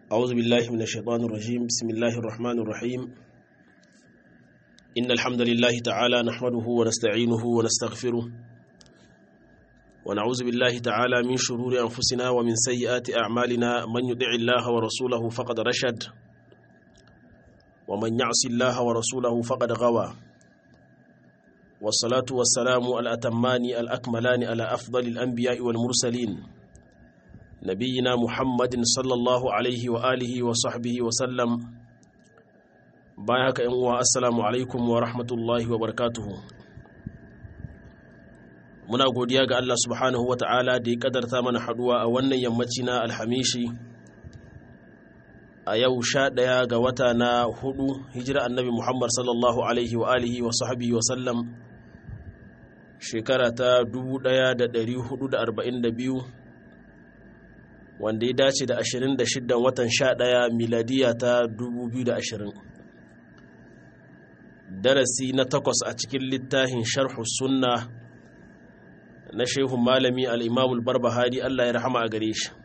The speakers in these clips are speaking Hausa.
أعوذ بالله من الشيطان الرجيم بسم الله الرحمن الرحيم إن الحمد لله تعالى نحمده ونستعينه ونستغفره ونعوذ بالله تعالى من شرور أنفسنا ومن سيئات أعمالنا من يطع الله ورسوله فقد رشد ومن يعص الله ورسوله فقد غوى والصلاة والسلام الأتمان الأكملان على أفضل الأنبياء والمرسلين نبينا محمد صلى الله عليه وآله وصحبه وسلم بايعك أنوا السلام عليكم ورحمة الله وبركاته muna godiya ga Allah subhanahu wata'ala da ya kadarta mana haduwa a wannan yammaci na alhamishi a yau 11 ga wata na 4 hijira annabi Muhammad sallallahu alaihi wa alihi wa sahbihi wa sallam shekara ta 1442 wanda ya dace da 26 watan 11 miladiya ta 2020 darasi na 8 a cikin littafin sharh sunna na shehu malami al-imam al-barbahari Allah ya rahama a gare shi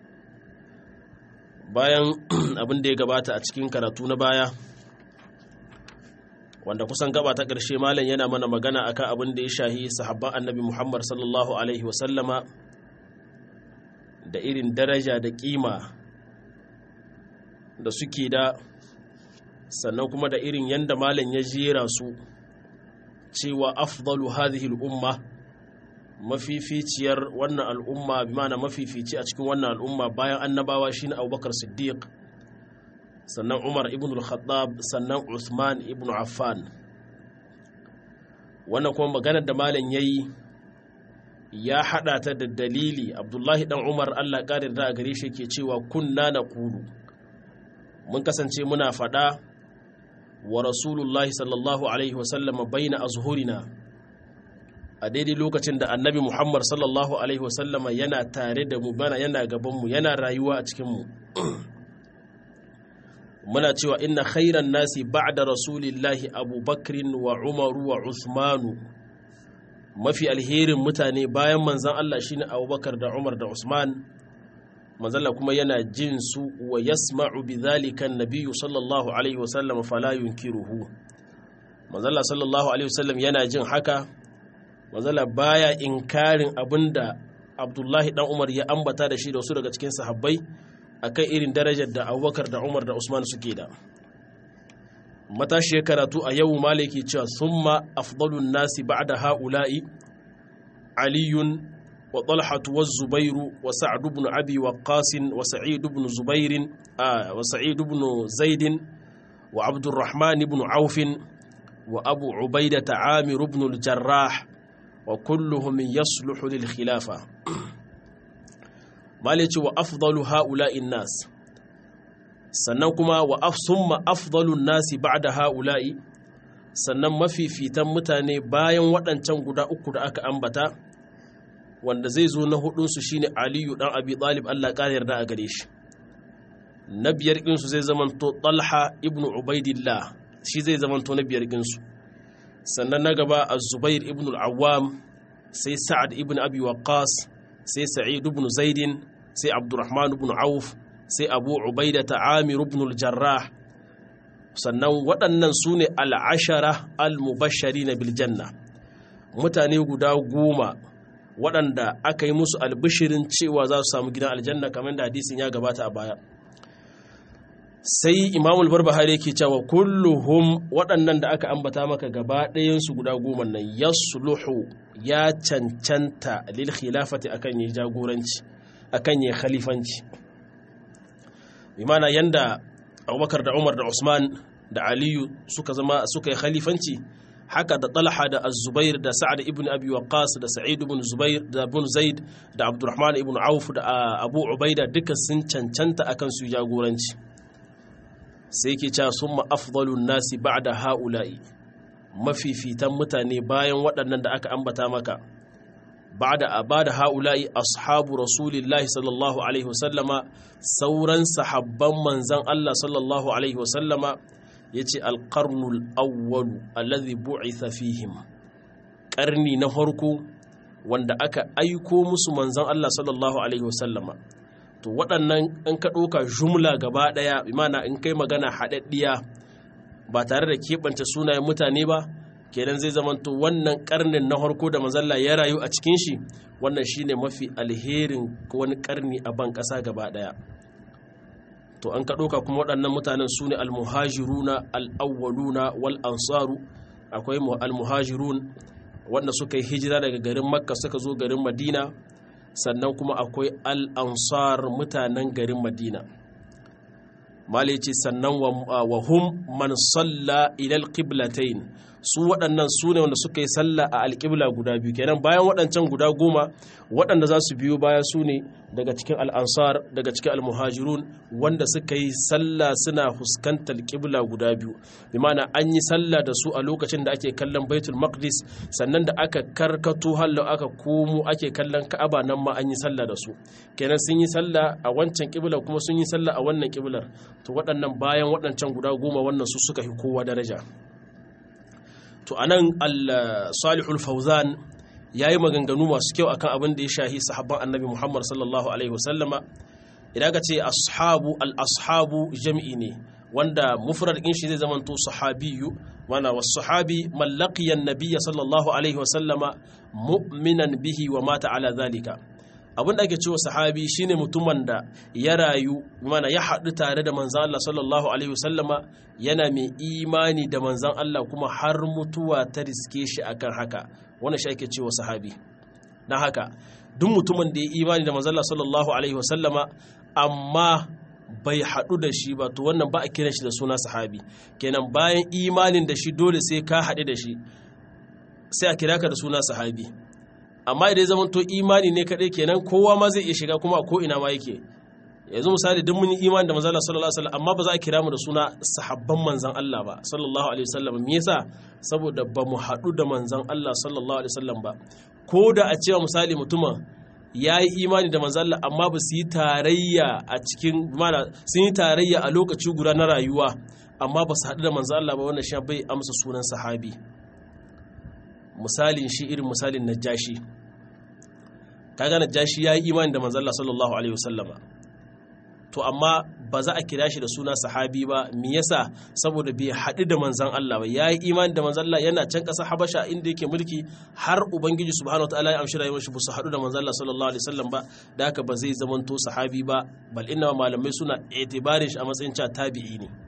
bayan abin da ya gabata a cikin karatu na baya wanda kusan gaba ta ƙarshe malam yana mana magana akan abin da ya shahi sahabban annabi Muhammad sallallahu alaihi wasallama da irin daraja da kima da suke da sannan kuma da irin yanda malam ya jera su cewa afdalu hadhihi al-umma mafificiyar wannan al'umma bi ma'ana mafifici a cikin wannan al'umma bayan annabawa shine Abubakar Siddiq sannan Umar ibn al-Khattab sannan Uthman ibn Affan wannan kuma maganar da malam yayi ya hada ta da dalili Abdullahi dan Umar Allah ƙarin da gare shi yake cewa kunna naqulu mun kasance muna fada wa rasulullahi sallallahu alaihi wasallam baina azhurina a daidai lokacin da annabi Muhammad sallallahu alaihi wasallam yana tare da mu bana yana gaban mu yana rayuwa a cikin mu muna cewa inna khairan nasi ba'da rasulillahi abubakrin wa umaru wa usmanu mafi alherin mutane bayan manzan Allah shine abubakar da umar da usman manzan Allah kuma yana jin su wa yasma'u bidhalika an-nabiyyu sallallahu alaihi wasallam fala yunkiruhu manzan Allah sallallahu alaihi wasallam yana jin haka manzan Allah baya inkarin abinda Abdullahi dan Umar ya ambata da shi da wasu daga cikin sahabbai akan irin darajar da Abubakar da Umar da Usman suke da matashi karatu a yau maliki cewa summa afdalun nasi ba'da haula'i aliyun wa talhatu wa zubairu wa sa'd ibn abi waqqas wa sa'id ibn zubair wa sa'id ibn zaid wa abdurrahman ibn auf wa abu ubaidah amir ibn al-jarrah wa kulluhum yasluhu lil khilafa maliki wa afdalu haula'in nas sannan kuma wa summa afdalun nasi ba'da haula'i sannan mafifitan mutane bayan waɗancan guda uku da aka ambata wanda zai zo na hudun su shine Aliyu dan Abi Talib Allah ƙara yarda a gare shi na biyar din su zai zamanto Talha ibn Ubaidillah shi zai zamanto na biyar din su sannan na gaba Az-Zubair ibn al-Awwam sai Sa'ad ibn Abi Waqqas sai Sa'id ibn Zaid sai Abdurrahman ibn Auf sai Abu Ubaidah Amir ibn al-Jarrah sannan waɗannan su ne al-ashara al-mubashirin bil janna mutane guda 10 waɗanda aka yi musu albishirin cewa za su samu gidan aljanna kamar da hadisin ya gabata a baya sai Imam al-Barbahari yake cewa kulluhum waɗannan da aka ambata maka gaba ɗayan su guda 10 nan yasluhu ya cancanta lil khilafati akan yi jagoranci akan yi khalifanci bimana yanda Abubakar da Umar da Usman da Aliyu suka yi khalifanci haka da Talha da Az-Zubair da Sa'ad ibn Abi Waqqas da Sa'id ibn Zubair da ibn Zaid da Abdurrahman ibn Auf da Abu Ubaida duka sun cancanta akan su jagoranci sai yake cewa summa afdalun nasi ba'da haula'i mafifitan mutane bayan waɗannan da aka ambata maka ba'da haula'i ashabu rasulillahi sallallahu alaihi wasallama sauran sahabban manzan Allah sallallahu alaihi wasallama yace alqarnul awwal alladhi bu'itha fihim qarni na farko wanda aka aiko musu manzan Allah sallallahu alaihi wasallama to waɗannan in ka ɗauka jumla gaba ɗaya imana in kai magana haɗaɗɗiya ba tare da keɓance sunayen mutane ba kenan zai zamanto wannan ƙarnin na harko da manzalla ya rayu a cikin shi wannan shine mafi alherin wani ƙarni a ban ƙasa gaba ɗaya. To an ka ɗauka kuma waɗannan mutanen su ne almuhajiruna al'awwaluna wal ansaru. Akwai almuhajirun wanda suka yi hijira daga garin makka suka zo garin madina, sannan kuma akwai al'ansar mutanen garin madina. Malici sannan wa hum man salla ilal qiblatain, su waɗannan su ne wanda suka yi salla a alƙibla guda biyu. Kenan bayan waɗancan guda 10 waɗanda za su biyo baya su ne daga cikin al'ansar daga cikin almuhajirun wanda suka yi salla suna fuskantar ƙibla guda biyu. Bi ma'ana an yi salla da su a lokacin da ake kallon Baitul Maqdis, sannan da aka karkato hallo aka komo ake kallon Ka'aba nan ma an yi salla da su. Kenan sun yi salla a wancan ƙibla kuma sun yi salla a wannan ƙiblar. To waɗannan bayan waɗancan guda 10 wannan su suka fi kowa daraja. To anan Salihul Fawzan yayi maganganu masu kyau akan abin da ya shahi sahabban Annabi Muhammad sallallahu alaihi wasallama. Idan ka ce ashabu al-ashabu jam'i ne wanda mufrad din shi zai zamanto sahabiyyu, wana was-sahabi man laqiya an-nabiy sallallahu alaihi wasallama mu'minan bihi wa mata ala zalika. Abin da ake cewa sahabi shine mutumin da ya rayu mana ya haɗu tare da manzan Allah sallallahu alaihi wasallama yana mai imani da manzan Allah kuma har mutuwa ta riske shi akan haka, wannan shi ake cewa sahabi. Dan haka duk mutumin da ya imani da manzan Allah sallallahu alaihi wasallama amma bai haɗu da shi ba to wannan ba a kiran shi da suna sahabi. Kenan bayan imanin da shi dole sai ka haɗu da shi sai a kira ka da suna sahabi. Amma idan zaman to imani ne kaɗai kenan kowa ma zai iya shiga kuma a ko'ina ma yake. Yanzu misali duk mun yi imani da manzon Allah sallallahu alaihi wasallam amma ba za a kira mu da suna sahabban manzon Allah ba sallallahu alaihi wasallam. Me yasa? Saboda ba mu haɗu da manzon Allah sallallahu alaihi wasallam ba. Ko da a cewa misali mutumin ya yi imani da manzon Allah amma ba su yi tarayya a cikin mana sun yi tarayya a lokaci guda na rayuwa amma ba su haɗu da manzon Allah ba, wannan shi bai amsa sunan sahabi. Misalin shi irin misalin Najashi. Kaga Najashi yayi imani da manzon Allah sallallahu alaihi wasallama, to amma ba za a kira shi da suna sahabi ba. Me yasa? Saboda bai haɗu da manzon Allah ba. Yayi imani da manzon Allah yana can ƙasar Habasha inda yake mulki har Ubangiji subhanahu wataala ya amshi rayuwar shi, ba su haɗu da manzon Allah sallallahu alaihi wasallam ba, da haka ba zai zamanto sahabi ba, bal inna malamai suna itibarin shi a matsayin cewa tabi'i ne.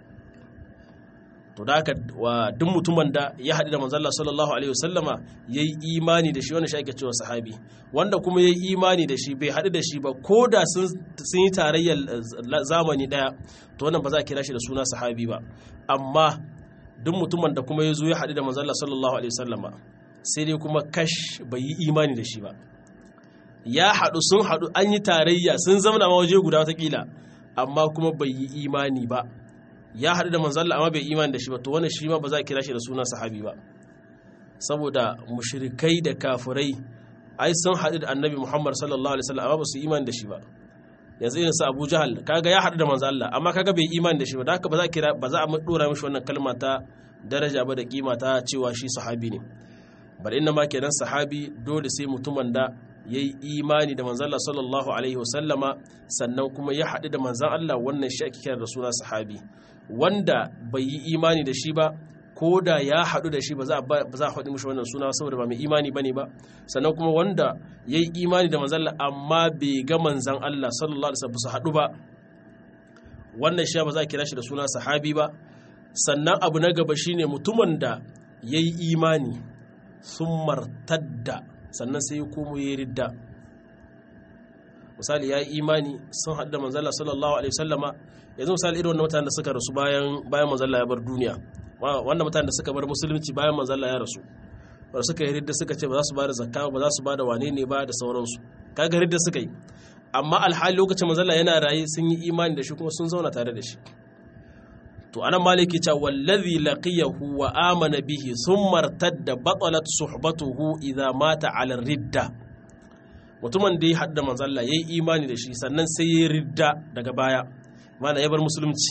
To da haka duk mutumin da ya haɗu da manzon Allah sallallahu alaihi wasallama yayi imani da shi wannan shi ake cewa sahabi. Wanda kuma yayi imani da shi bai haɗu da shi ba ko da sun yi tarayyar zamani daya to wannan ba za a kira shi da suna sahabi ba. Amma duk mutumin da kuma ya zo ya haɗu da manzon Allah sallallahu alaihi wasallama sai dai kuma kash bai yi imani da shi ba, ya haɗu sun haɗu an yi tarayya sun zama ma waje guda watakila amma kuma bai yi imani ba, ya haɗu da manzon Allah amma bai imani da shi ba, to wannan shi ma ba za a kira shi da suna sahabi ba. Saboda mushrikai da kafirai ai sun haɗu da annabi Muhammad sallallahu alaihi wasallam amma ba su imani da shi ba. Yanzu irin sa Abu Jahal kaga ya haɗu da manzon Allah amma kaga bai imani da shi ba, da haka ba za a dora mishi wannan kalma ta daraja ba da kima ta cewa shi sahabi ne. Bar inna ma kenan sahabi dole sai mutumin da yayi imani da manzon Allah sallallahu alaihi wasallama sannan kuma ya haɗu da manzon Allah, wannan shi ake kira da suna sahabi. Wanda bai yi imani da shi ba ko da ya haɗu da shi ba za a faɗi mishi wannan suna saboda ba mai imani bane ba. Sannan kuma wanda yayi imani da manzon Allah amma bai ga manzon Allah sallallahu alaihi wasallam su haɗu ba, wannan shi ba za a kira shi da suna sahabi ba. Sannan abu na gaba shine mutumin da yayi imani sun martadda sannan sai ya komo ya ridda. Misali ya yi imani sun haɗu da manzon Allah sallallahu alaihi wasallama, yanzu misali irin wannan mutanen da suka rasu bayan manzon Allah ya bar duniya, wannan mutanen da suka bar musulunci bayan manzon Allah ya rasu, ba suka yi ridda suka ce ba za su bada zakka ba za su bada wane ne ba da sauransu, kaga ridda suka yi. Amma alhali lokacin manzon Allah yana raye sun yi imani da shi kuma sun zauna tare da shi. To anan maliki ta wallazi laqiyahu wa amana bihi thumma irtadda batalat suhbatuhu idha mata ala ridda. Mutumin da ya hadda manzon Allah yayi imani da shi sannan sai ya ridda daga baya, mana ya bar musulunci.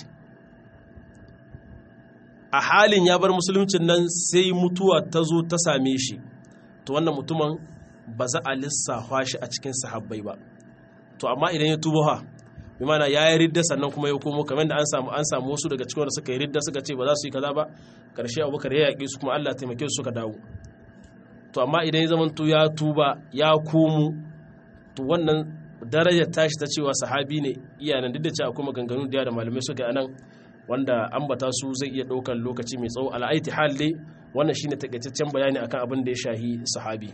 A halin ya bar musuluncin nan sai mutuwa ta zo ta same shi, to wannan mutumin ba za a lissafa shi a cikin sahabbai ba. to amma idan ya tuba ha bi mana ya yi ridda sannan kuma ya komo kamar da an samu wasu daga cikin wanda suka yi ridda suka ce ba za su yi kaza ba karshe Abubakar ya yaƙe su kuma Allah ya taimake su suka dawo to amma idan ya zamanto ya tuba ya komo to wannan darajar tashi ta cewa sahabi ne iyanan duk da cewa akwai maganganu da malamai suka anan wanda ambata su zai iya ɗaukar lokaci mai tsawo al'aiti hal dai wannan shine takaitaccen bayani akan abin da ya shahi sahabi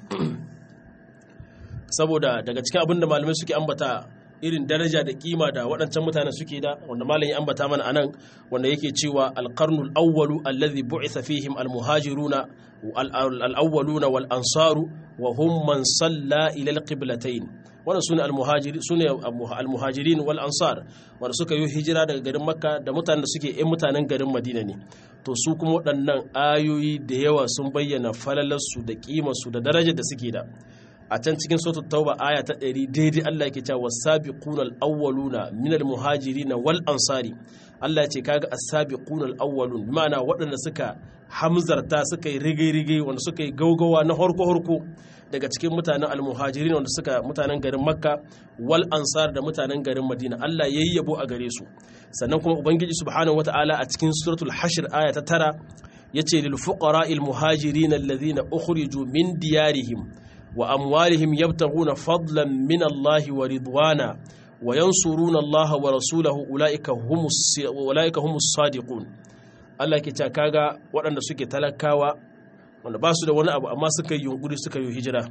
saboda daga cikin abin da malamai suke ambata irin daraja da kima da waɗancan mutane suke da wanda malam ya ambata mana anan wanda yake cewa alqarnul awwalu alladhi bu'itha fihim almuhajiruna al-awwaluna wal ansaru wa hum man salla ila al-qiblatayn wannan sune al-muhajirin wal ansar wanda suka yi hijira daga garin makka da mutanen da suke ƴan mutanen garin madina ne to su kuma waɗannan ayoyi da yawa sun bayyana falalarsu da kimarsu da darajar da suke da a can cikin suratul tauba aya ta 100 daidai Allah yake cewa was-sabiquna al-awwaluna minal muhajirin wal ansari Allah ya ce kaga as-sabiquna al-awwalun ma'ana waɗanda suka hamzarta suka yi rige-rige wanda suka yi gaugawa na horko daga cikin mutanen al-muhajirin wanda suka mutanen garin makka wal ansar da mutanen garin madina Allah yayi yabo a gare su sannan kuma ubangiji subhanahu wataala a cikin suratul hashr aya ta 9 yace lil fuqara'il muhajirin alladhina ukhriju min diyarihim wa amwalihim yabtaghuna fadlan min Allah wa ridwana wa yansuruna Allah wa rasulahu ulaika humus sadiqun Allah ke ta kaga waɗanda suke talakawa wanda ba su da wani abu amma suka yi yunkuri suka yi hijira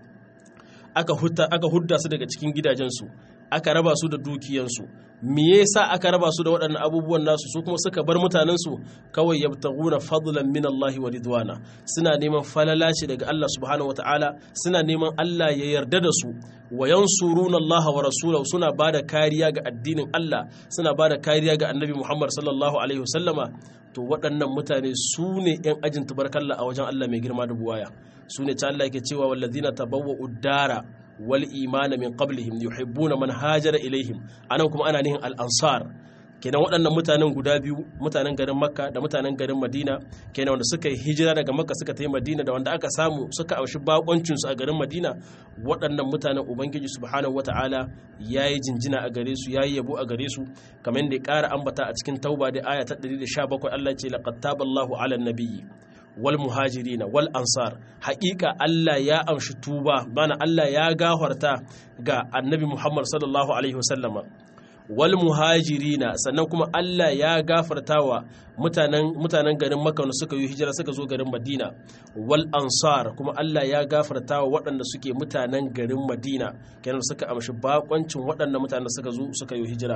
aka hudda su daga cikin gidajensu aka raba su da dukiyansu me yasa aka raba su da waɗannan abubuwan nasu su kuma suka bar mutanensu kawai yabtaguna fadlan min Allah wa ridwana suna neman falala ce daga Allah subhanahu wataala suna neman Allah ya yarda da su wa yansuruna Allah wa rasulahu suna bada kariya ga addinin Allah suna bada kariya ga Annabi Muhammad sallallahu alaihi wasallama to waɗannan mutane su ne ‘yan ajin tubarkalla a wajen Allah mai girma da buwaya su ne ta Allah yake cewa wallazina tabawwa'u dara wal imana min qablihim yuhibbuna man hajara ilaihim anan kuma ana nihin al-ansar kenan waɗannan mutanen guda biyu mutanen garin makka da mutanen garin madina kenan wanda suka yi hijira daga makka suka tafi madina da wanda aka samu suka aushi bakoncin su a garin madina waɗannan mutanen ubangiji subhanahu wataala yayi jinjina a gare su yayi yabo a gare su kamar da ya ƙara ambata a cikin tauba da aya ta 117 Allah ya ce laqad taballahu ala nabiyyi wal muhajirina wal ansar haƙiƙa Allah ya amshi tuba bana Allah ya gafarta ga annabi Muhammad sallallahu alaihi wasallama wal muhajirina sannan kuma Allah ya gafarta wa mutanen garin Makka da suka yi hijira suka zo garin Madina wal ansar kuma Allah ya gafarta wa waɗanda suke mutanen garin Madina kenan suka amshi bakoncin waɗannan mutanen da suka zo suka yi hijira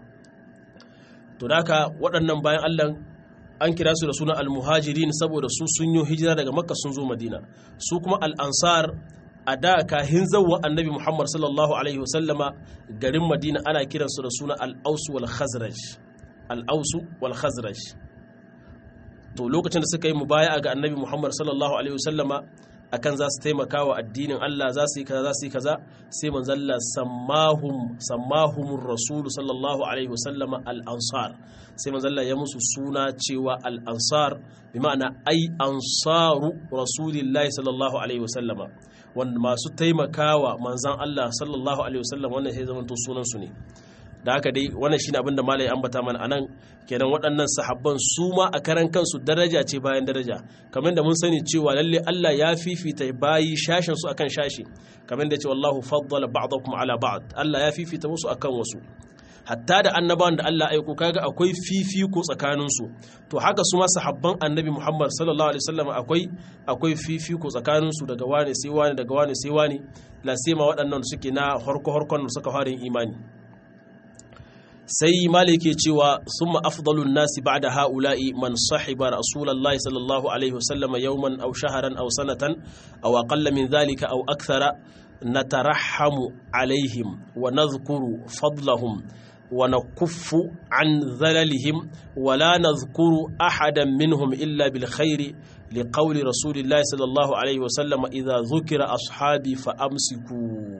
to haka waɗannan bayan Allah an kira su da suna al-muhajirin saboda su sun yi hijira daga makka sun zo madina su kuma al-ansar a da kahin zawwa annabi muhammad sallallahu alaihi wasallama garin madina ana kiransu da suna al-aus wal khazraj al-aus wal khazraj to lokacin da suka yi mubaya'a ga annabi muhammad sallallahu alaihi wasallama akan za su taimaka wa addinin Allah za su yi kaza sai manzalla sammahumur rasulu sallallahu alaihi wasallama al-ansar sai manzalla ya musu suna cewa al-ansar bi ma'ana ai ansaru rasulillahi sallallahu alaihi wasallama wanda masu taimakawa manzan Allah sallallahu alaihi wasallam wannan sai zaman to sunan su ne da haka dai wannan shine abinda malai ambata mana anan kenan waɗannan sahabban su ma a karan kansu daraja ce bayan daraja kamar da mun sani cewa lalle Allah ya fifita bayi shashin su akan shashi kamar da ce wallahu faddala ba'dakum ala ba'd Allah ya fifita wasu akan wasu hatta da annabawan da Allah aiko kaga akwai fifiko tsakanin su to haka su ma sahabban annabi Muhammad sallallahu alaihi wasallam akwai fifiko tsakanin su daga wani sai wani daga wani sai wani la sai ma waɗannan suke na harko-harkon da suka fara imani sai malike cewa summa afdalun nasi ba'da haula'i man sahiba rasulullahi sallallahu alaihi wasallam yawman aw shahran aw sanatan aw aqalla min dhalika aw akthara natarahhamu alaihim wa nadhkuru fadlahum wa nakuffu an dhalalihim wa la nadhkuru ahadan minhum illa bil khairi liqawli rasulillahi sallallahu alaihi wasallam idha dhukira ashabi fa amsiku.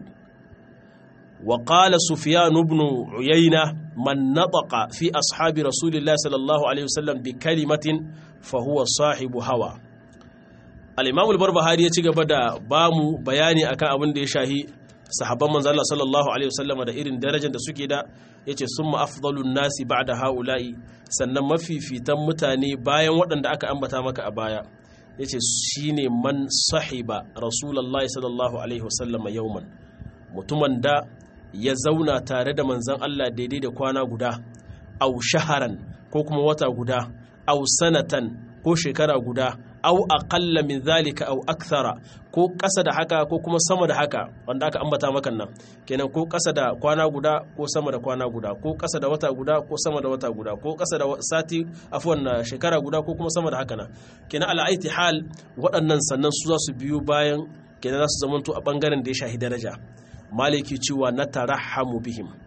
وقال سفيان بن عيينة من نطق في أصحاب رسول الله صلى الله عليه وسلم بكلمة فهو صاحب هوى. الإمام البربهاري يتيجا بدا بامو بياني أكا أبن دي شاهي sahabban manzo Allah sallallahu alaihi wasallama da irin darajar da suke da yace summa afdalun nasi ba'da haula'i sannan mafifitan mutane bayan waɗanda aka ambata maka a baya yace shine man sahiba rasulullahi sallallahu alaihi wasallama yawman mutumin da ya zauna tare da manzon Allah daidai da kwana guda aw shaharan ko kuma wata guda aw sanatan ko shekara guda aw aqalla min zalika aw akthara ko ƙasa da haka ko kuma sama da haka wanda aka ambata maka nan kenan ko ƙasa da kwana guda ko sama da kwana guda ko ƙasa da wata guda ko sama da wata guda ko ƙasa da sati afwan shekara guda ko kuma sama da haka nan kenan ala aiti hal waɗannan sannan su za su biyo bayan kenan za su zamanto a bangaren da ya shahi daraja maliki cewa natarahamu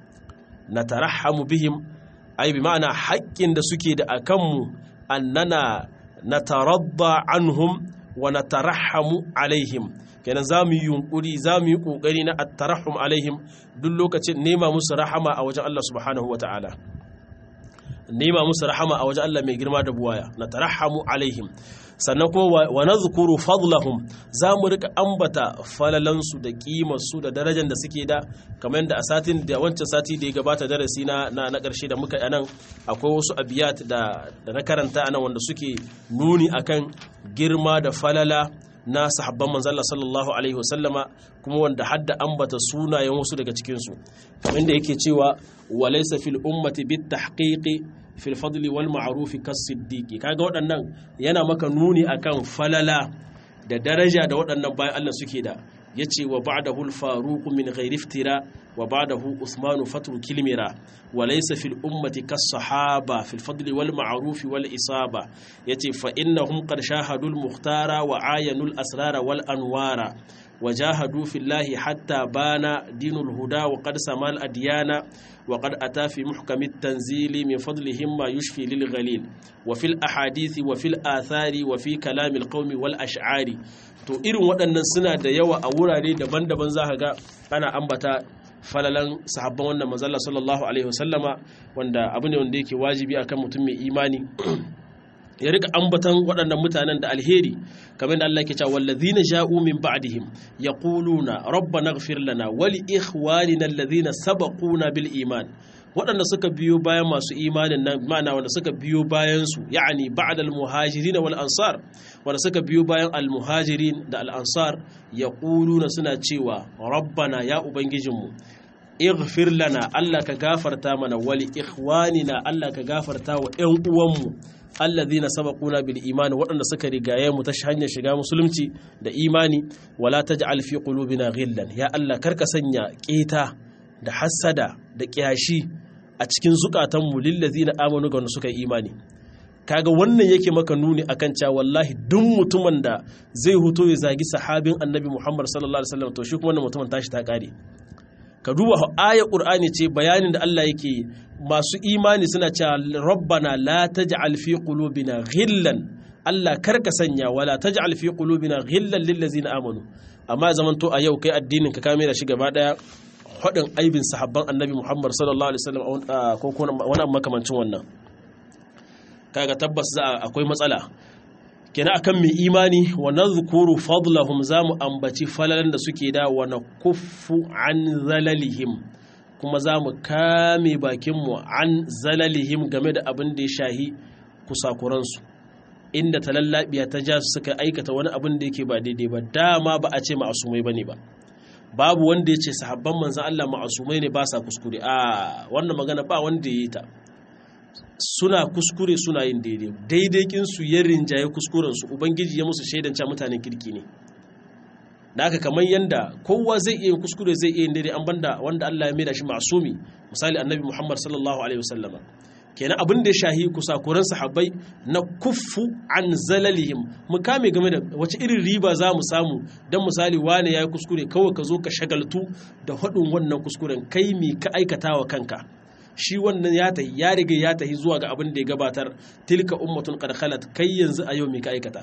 bihim ai bi ma'ana haƙƙin da suke da akanmu annana nataradda anhum wa natarahamu alaihim kenan zamu yi yunkuri zamu yi kokari na at-tarahum alaihim duk lokacin nema musu rahama a wajen Allah subhanahu wataala nema musu rahama a wajen Allah mai girma da buwaya natarahamu alaihim sannan kuma wa nadhkuru fadlahum zamu rika ambata falalansu da kimarsu da darajar da suke da kamar yadda a satin da wancan sati da ya gabata darasi na karshe da muka anan akwai wasu abiyat da na karanta anan wanda suke nuni akan girma da falala na sahabban manzo Allah sallallahu alaihi wasallama kuma wanda hadda ambata sunayen wasu daga cikin su kamar yadda yake cewa walaysa fil ummati bit tahqiqi fil fadli wal ma'rufi kas siddiqi kaga waɗannan yana maka nuni akan falala da daraja da waɗannan bayan Allah suke da yace wa ba'dahu al faruq min ghairi iftira wa ba'dahu usman fatru kilmira wa laysa fil ummati kas sahaba fil fadli wal ma'rufi wal isaba yace fa innahum qad shahadul mukhtara wa ayanul asrara wal anwara وجاهدوا في الله حتى بان دين الهدى وقد سما الأديان وقد أتى في محكم التنزيل من فضلهم ما يشفي للغليل وفي الأحاديث وفي الآثار وفي كلام القوم والأشعار to irin waɗannan suna da yawa a wurare daban-daban za ka ga ana ambata falalan sahabban wannan manzo Allah sallallahu alaihi wasallama wanda abu ne wanda yake wajibi akan mutum mai imani ya rika ambatan waɗannan mutanen da alheri kamar da Allah ke cewa wallazina ja'u min ba'dihim yaquluna rabbana ighfir lana wa li ikhwanina alladhina sabaquna bil iman waɗanda suka biyo bayan masu imanin nan ma'ana wanda suka biyo bayan su yani ba'da al muhajirin wal ansar wanda suka biyo bayan al muhajirin da al ansar yaquluna suna cewa rabbana ya ubangijinmu ighfir lana Allah ka gafarta mana wa li ikhwanina Allah ka gafarta wa ƴan uwanmu alladhina sabaquna bil iman waɗanda suka rigaye mu ta hanyar shiga musulunci da imani wala taj'al fi qulubina ghillan ya Allah karka sanya ƙeta da hasada da kiyashi a cikin zukatan mu lil ladina amanu ga wanda suka yi imani kaga wannan yake maka nuni akan cewa wallahi duk mutumin da zai huto ya zagi sahabin annabi Muhammad sallallahu alaihi wasallam to shi kuma wannan mutumin tashi ta kare ka duba ayar Qur'ani ce bayanin da Allah yake masu imani suna cewa rabbana la taj'al fi qulubina ghillan Allah karka sanya wala taj'al fi qulubina ghillan lil ladzina amanu amma zaman to a yau kai addinin ka kame da shi gaba daya hadin aibin sahabban annabi Muhammad sallallahu alaihi wasallam ko wani makamancin wannan kaga tabbas akwai matsala kenan akan mai imani wa nadhkuru fadlahum zamu ambaci falalan da suke da wa nakuffu an zalalihim kuma zamu kame bakin mu an zalalihim game da abin da ya shahi kusakuran su inda talallabiya ta ja su suka aikata wani abin da yake ba daidai ba dama ba a ce ma'asumai bane ba babu wanda ya ce sahabban manzon Allah ma'asumai ne ba sa kuskure wannan magana ba wanda ya yi ta suna kuskure suna yin daidai kinsu ya rinjaye kuskurensu ubangiji ya musu shaidanca mutanen kirki ne da aka kamar yanda kowa zai iya yin kuskure zai iya yin daidai an banda wanda Allah ya maida shi ma'asumi misali annabi Muhammad sallallahu alaihi wasallama kenan abin da ya shahi kusakuran sahabbai na kuffu an zalalihim mu kame game da wace irin riba za mu samu dan misali wane yayi kuskure kawai ka zo ka shagaltu da hadin wannan kuskuren kai mi ka aikata wa kanka shi wannan ya riga ya tahi zuwa ga abin da ya gabatar tilka ummatun qad khalat kai yanzu a yau me ka aikata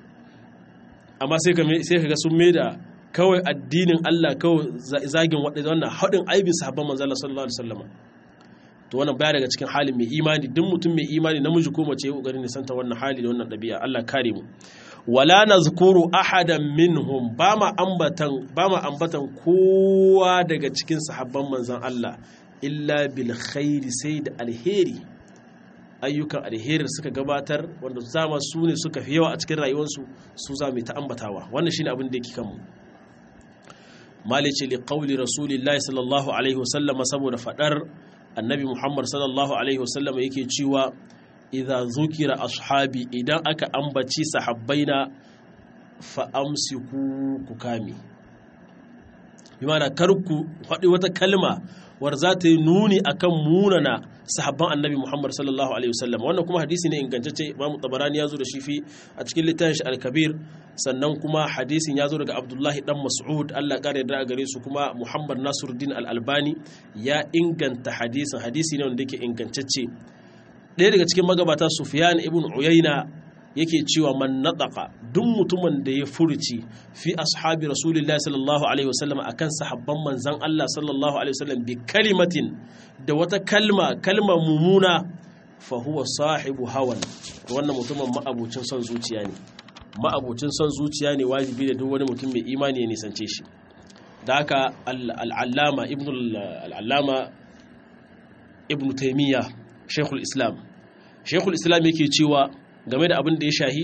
amma sai ka ga sun maida kawai addinin Allah kawai zagin wannan hadin aibin sahabban manzo Allah sallallahu alaihi wasallam to wannan baya daga cikin halin mai imani duk mutum mai imani namiji ko mace ya kokarin ne santa wannan hali da wannan dabi'a Allah kare mu wala nazkuru ahadan minhum ba ma ambatan kowa daga cikin sahabban manzon Allah illa bil khairi sai da alheri ayyukan alheri suka gabatar wanda zama su ne suka fi yawa a cikin rayuwarsu su za mu ta ambatawa wannan shine abin da yake kanmu malice li qawli rasulillahi sallallahu alaihi wasallam saboda fadar annabi Muhammad sallallahu alaihi wasallam yake cewa idza zukira ashabi idan aka ambaci sahabbaina fa amsiku ku kame bi ma'ana karku faɗi wata kalma war za ta yi nuni akan munana sahabban annabi Muhammad sallallahu alaihi wasallam wannan kuma hadisi ne ingantacce Imam Tabarani ya zo da shi a cikin littafin shi Al-Kabir sannan kuma hadisin ya zo daga Abdullahi dan Mas'ud Allah kare da gare su kuma Muhammad Nasiruddin Al-Albani ya inganta hadisin hadisi ne wanda yake ingantacce ɗaya daga cikin magabata Sufyan ibn Uyayna yake cewa man nataqa duk mutumin da ya furuci fi ashabi Rasulullahi sallallahu alaihi wasallam akan sahabban manzon Allah sallallahu alaihi wasallam bi kalimatin da wata kalma mumuna fa huwa sahibu hawan wannan mutumin ma'abucin son zuciya ne wajibi da duk wani mutum mai imani ya nisance shi da haka al-allama ibn Taymiyyah Sheikhul Islam yake cewa game da abin da ya shahi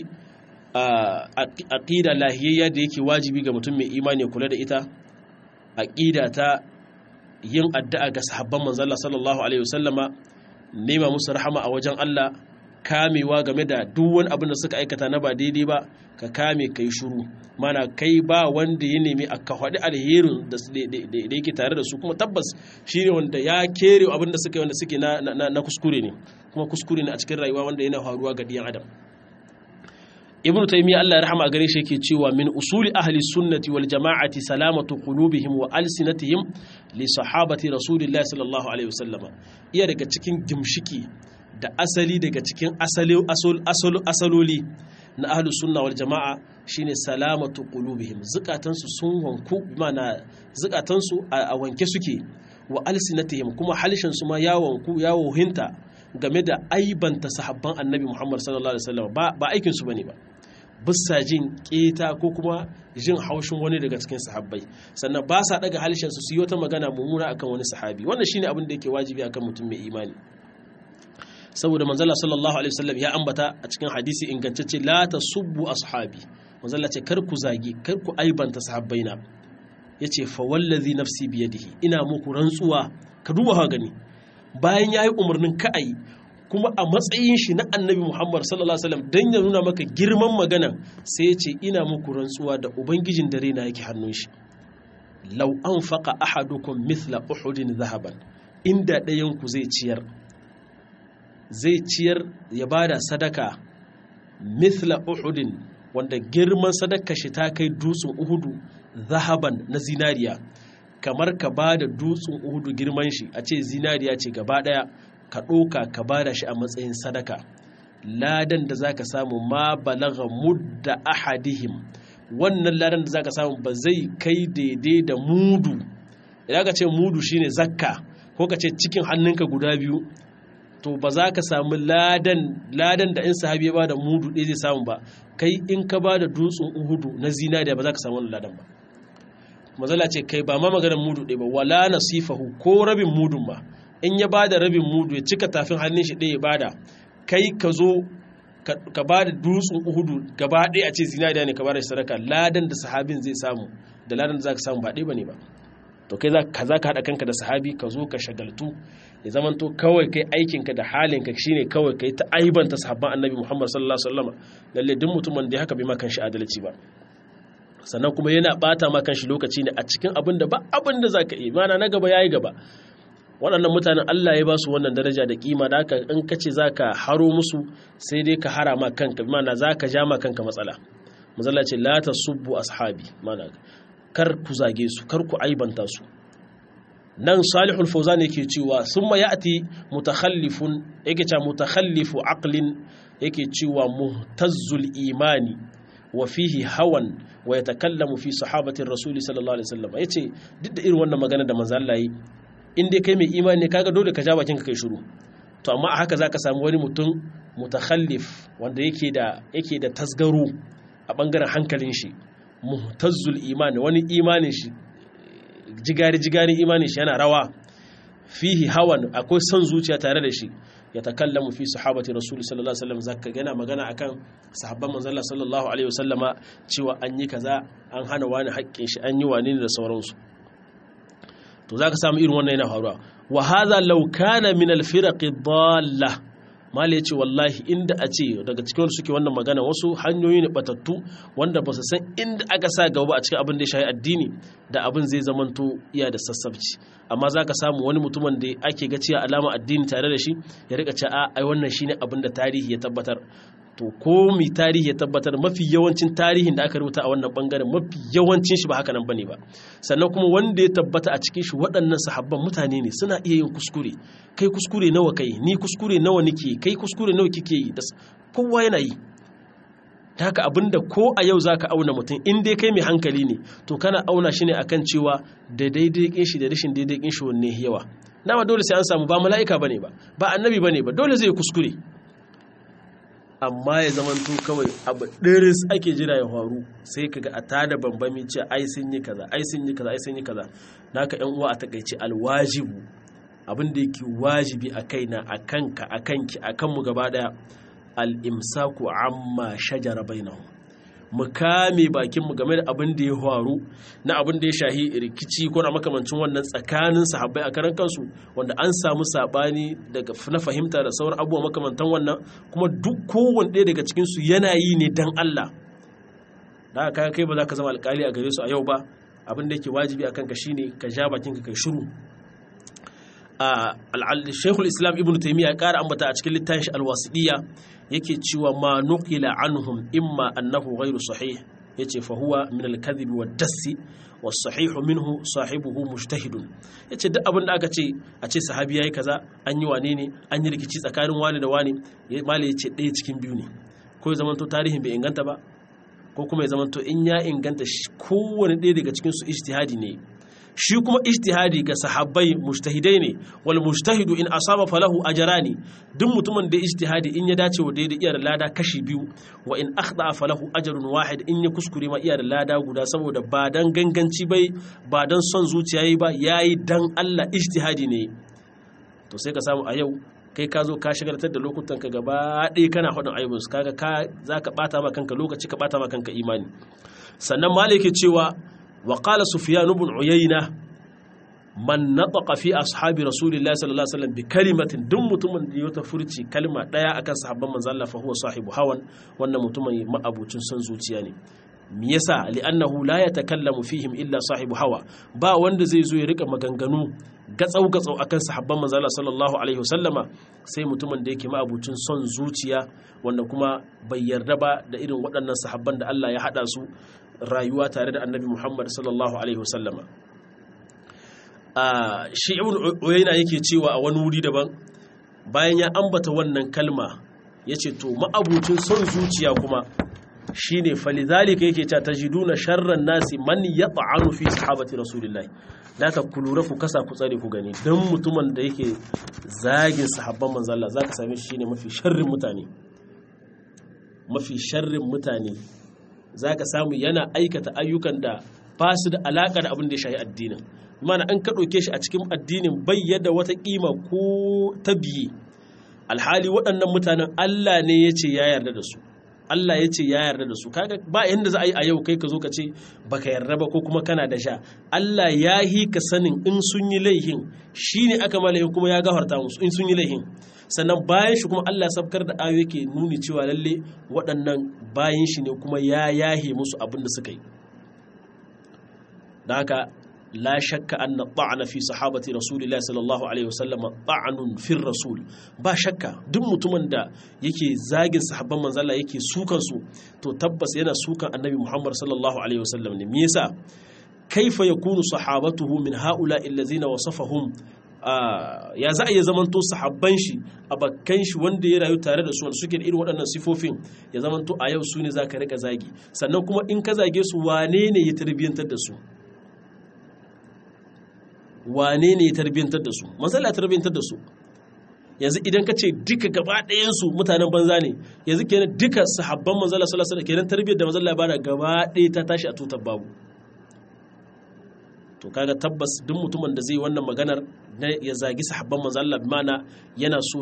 aqida lahiyayya da yake wajibi ga mutum mai imani kula da ita aqida ta yin addu'a ga sahabban manzon Allah sallallahu alaihi wasallama nema musu rahama a wajen Allah kamewa game da duk wani abin da suka aikata na ba daidai ba ka kame kai shiru mana kai ba wanda ya nemi a ka faɗi alherin da yake tare da su kuma tabbas shi ne wanda ya kere abin da suka yi wanda suke na kuskure ne kuma kuskure ne a cikin rayuwa wanda yana faruwa ga diyan adam ibnu taymiya Allah ya rahama gare shi yake cewa min usuli ahli sunnati wal jama'ati salamatu qulubihim wa alsinatihim li sahabati rasulillahi sallallahu alaihi wasallama iya daga cikin gimshiki da asali daga cikin asaloli na ahlus sunna wal jama'a shine salamatu qulubihim zukatansu sun wanku mana zukatansu a wanke suke wa alsinatihim kuma halishin su ma ya wanku ya wohinta game da aibanta sahabban annabi Muhammad sallallahu alaihi wasallam ba aikin su bane ba bisa jin keta ko kuma jin haushin wani daga cikin sahabbai sannan ba sa daga halishin su yi wata magana mummuna akan wani sahabi wannan shine abin da yake wajibi akan mutum mai imani saboda manzala sallallahu alaihi wasallam ya ambata a cikin hadisi ingantacce la tasubbu ashabi manzala ce kar ku zagi kar ku aibanta sahabbaina yace fa wallazi nafsi biyadihi ina muku rantsuwa ka duba ha gani bayan yayi umarnin ka ai kuma a matsayin shi na annabi Muhammad sallallahu alaihi wasallam dan ya nuna maka girman magana sai yace ina muku rantsuwa da ubangijin dare na yake hannun shi law anfaqa ahadukum mithla uhudin dhahaban inda dayan ku zai ciyar ya bada sadaka mithla uhudin wanda girman sadaka shi ta kai dutsen uhudu zahaban na zinariya kamar ka bada dutsen uhudu girman shi a ce zinariya ce gaba daya ka ɗoka ka bada shi a matsayin sadaka ladan da zaka samu ma balagha mudda ahadihim wannan ladan da zaka samu ba zai kai daidai da mudu idan ka ce mudu shine zakka ko ka ce cikin hannunka guda biyu to ba za ka samu ladan da in sahabi ya bada mudu ɗaya zai samu ba kai in ka bada dutsen uhudu na zinariya ba za ka samu wannan ladan ba mazala ce kai ba ma maganar mudu ɗaya ba wala nasifahu ko rabin mudun ma in ya bada rabin mudu ya cika tafin hannun shi ɗaya ya bada kai ka zo ka bada dutsen uhudu gaba ɗaya a ce zinariya ne ka bada shi sadaka ladan da sahabin zai samu da ladan da za ka samu ba ɗaya ba ne ba to kai za ka haɗa kanka da sahabi ka zo ka shagaltu ya zamanto kawai kai aikinka da halinka shine kawai kai ta aibanta sahabban annabi Muhammad sallallahu alaihi wasallam lalle duk mutumin da haka bai ma kanshi adalci ba sannan kuma yana bata ma kanshi lokaci ne a cikin abin da ba abin da zaka yi mana na gaba yayi gaba waɗannan mutanen Allah ya ba su wannan daraja da kima da haka in kace zaka haro musu sai dai ka hara ma kanka mana zaka ja ma kanka matsala mazalla ce la tasubbu ashabi mana kar ku zage su kar ku aibanta su nan salihul fawzan yake cewa summa ya'ti mutakhallifun yake cewa mutakhallifu aqlin yake cewa muhtazzul imani wa fihi hawan wa yatakallamu fi sahabati rasuli sallallahu alaihi wasallam yace duk da irin wannan magana da manzo Allah yi in dai kai mai imani ne kaga dole ka ja bakin ka kai shiru to amma a haka zaka samu wani mutum mutakhallif wanda yake da tasgaro a bangaren hankalin shi muhtazzul imani wani imanin shi jigari imanin shi yana rawa fihi hawan akwai son zuciya tare da shi ya takallamu fi sahabati rasul sallallahu alaihi wasallam zaka yana magana akan sahabban manzon Allah sallallahu alaihi wasallama cewa an yi kaza an hana wani haƙƙin shi an yi wani da sauransu to zaka samu irin wannan yana faruwa wa hadha law kana min al-firaq ad-dalla mala yace wallahi inda a ce daga cikin suke wannan magana wasu hanyoyi ne batattu wanda ba su san inda aka sa gaba a cikin abin da ya shafi addini da abin zai zamanto iya da sassabci amma zaka samu wani mutumin da ake ga cewa alama addini tare da shi ya rika cewa ai wannan shine abin da tarihi ya tabbatar to ko mi tarihi ya tabbatar mafi yawancin tarihin da aka rubuta a wannan bangaren mafi yawancin shi ba haka nan bane ba sannan kuma wanda ya tabbata a cikin shi waɗannan sahabban mutane ne suna iya yin kuskure kai kuskure nawa kai ni kuskure nawa nike kai kuskure nawa kike yi kowa yana yi ta haka abinda ko a yau zaka auna mutum in dai kai mai hankali ne to kana auna shi ne akan cewa da daidai kin shi da rashin daidai kin shi wanne yawa dama dole sai an samu ba mala'ika bane ba annabi bane ba dole zai kuskure amma ya zamanto kawai abu ɗiris ake jira ya faru sai kaga a tada bambami ce ai sun yi kaza ai sun yi kaza ai sun yi kaza naka ƴan uwa a takeice alwajibu abin da yake wajibi a kaina a kanka a kanki a kanmu gaba daya al-imsaku amma shajara bainahum mu kame bakinmu game da abin da ya faru na abin da ya shahi rikici ko na makamancin wannan tsakanin sahabbai a karan kansu wanda an samu sabani daga na fahimta da sauran abubuwa makamantan wannan kuma duk kowanne ɗaya daga cikin su yana yi ne dan Allah da ka kai ba za ka zama alƙali a gare su a yau ba abin da yake wajibi akan ka shine ka ja bakinka kai shiru Sheikhul Islam Ibn Taymiyyah ya ƙara ambata a cikin littafin shi Al-Wasidiyya yake cewa ma nuqila anhum imma annahu ghayru sahih yace fa huwa min al-kadhib wad-dassi was-sahih minhu sahibuhu mujtahidun yace duk abin da aka ce a ce sahabi yayi kaza an yi wane ne an yi rikici tsakanin wani da wani mali yace ɗaya cikin biyu ne ko ya zamanto tarihin bai inganta ba ko kuma ya zamanto in ya inganta kowane ɗaya daga cikin su ijtihadi ne shi kuma ijtihadi ga sahabbai mujtahidai ne wal mujtahidu in asaba falahu ajrani duk mutumin da ijtihadi in ya dace wa daidai iyar lada kashi biyu wa in akhda falahu ajrun wahid in ya kuskure ma iyar lada guda saboda ba dan ganganci bai ba dan son zuciya yi ba yayi dan Allah ijtihadi ne to sai ka samu a yau kai ka zo ka shagaltar da lokutan ka gaba ɗaya kana faɗin aibunsu kaga ka zaka bata ma kanka lokaci ka bata ma kanka imani sannan malike cewa وقال سفيان بن عيينة من نطق في أصحاب رسول الله صلى الله عليه وسلم بكلمة دم متمن يتفرتي كلمة دايا أكن صحابة من زال فهو صاحب هوى وأن متمن ما أبو تنسن زوتياني ميسا لأنه لا يتكلم فيهم إلا صاحب هوى با وند زي زو يريك مغانغانو gatsau akan sahabban manzo Allah sallallahu alaihi wasallama sai mutumin da yake ma abucin son zuciya wanda kuma bai yarda ba da irin waɗannan sahabban da Allah ya hada su rayuwa tare da Annabi Muhammad sallallahu alaihi wasallama shi Ibn Uyayna yake cewa a wani wuri daban bayan ya ambata wannan kalma yace to ma abucin son zuciya kuma shine falizalika yake cewa tajiduna sharran nasi man yat'anu fi sahabati rasulillahi da ka kulura ku kasa ku tsare ku gani dan mutumin da yake zagin sahabban manzo Allah zaka same shi shine mafi sharrin mutane zaka samu yana aikata ayyukan da ba su da alaka da abin da ya shafi addinin mana an ka dauke shi a cikin addinin bayyana wata kima ko tabiyi alhali waɗannan mutanen Allah ne yace ya yarda da su Allah ya ce ya yarda da su kaga ba yanda za a yi a yau kai ka zo ka ce baka yarda ba ko kuma kana da sha Allah ya yi ka sanin in sun yi laihin shine aka ma laihin kuma ya gafarta musu in sun yi laihin sannan bayan shi kuma Allah sabkar da ayo yake nuni cewa lalle waɗannan bayan shi ne kuma ya yahe musu abin da suka yi da haka لا شك أن الطعن في صحابة رسول الله صلى الله عليه وسلم طعن في الرسول با شك دم متمن da yake zagin sahabban manzo Allah yake sukan su to tabbas yana sukan annabi Muhammad sallallahu alaihi wasallam ne me yasa kaifa yakunu sahabatuhu min haula allazina wasafahum ya za a yi zamanto sahabban shi abakkan shi wanda ya rayu tare da su wanda suke da irin waɗannan sifofin ya zamanto a yau su ne zaka rika zagi sannan kuma in ka zage su wane ne ya tarbiyantar da su wane ne ya tarbiyantar da su manzala ya tarbiyantar da su yanzu idan ka ce duka gaba ɗayansu mutanen banza ne yanzu kenan duka sahabban manzala sallallahu alaihi wasallam kenan tarbiyyar da manzala ya bada gaba ɗaya ta tashi a tutar babu. To kaga tabbas duk mutumin da zai wannan maganar ya zagi sahabban manzala bimana yana so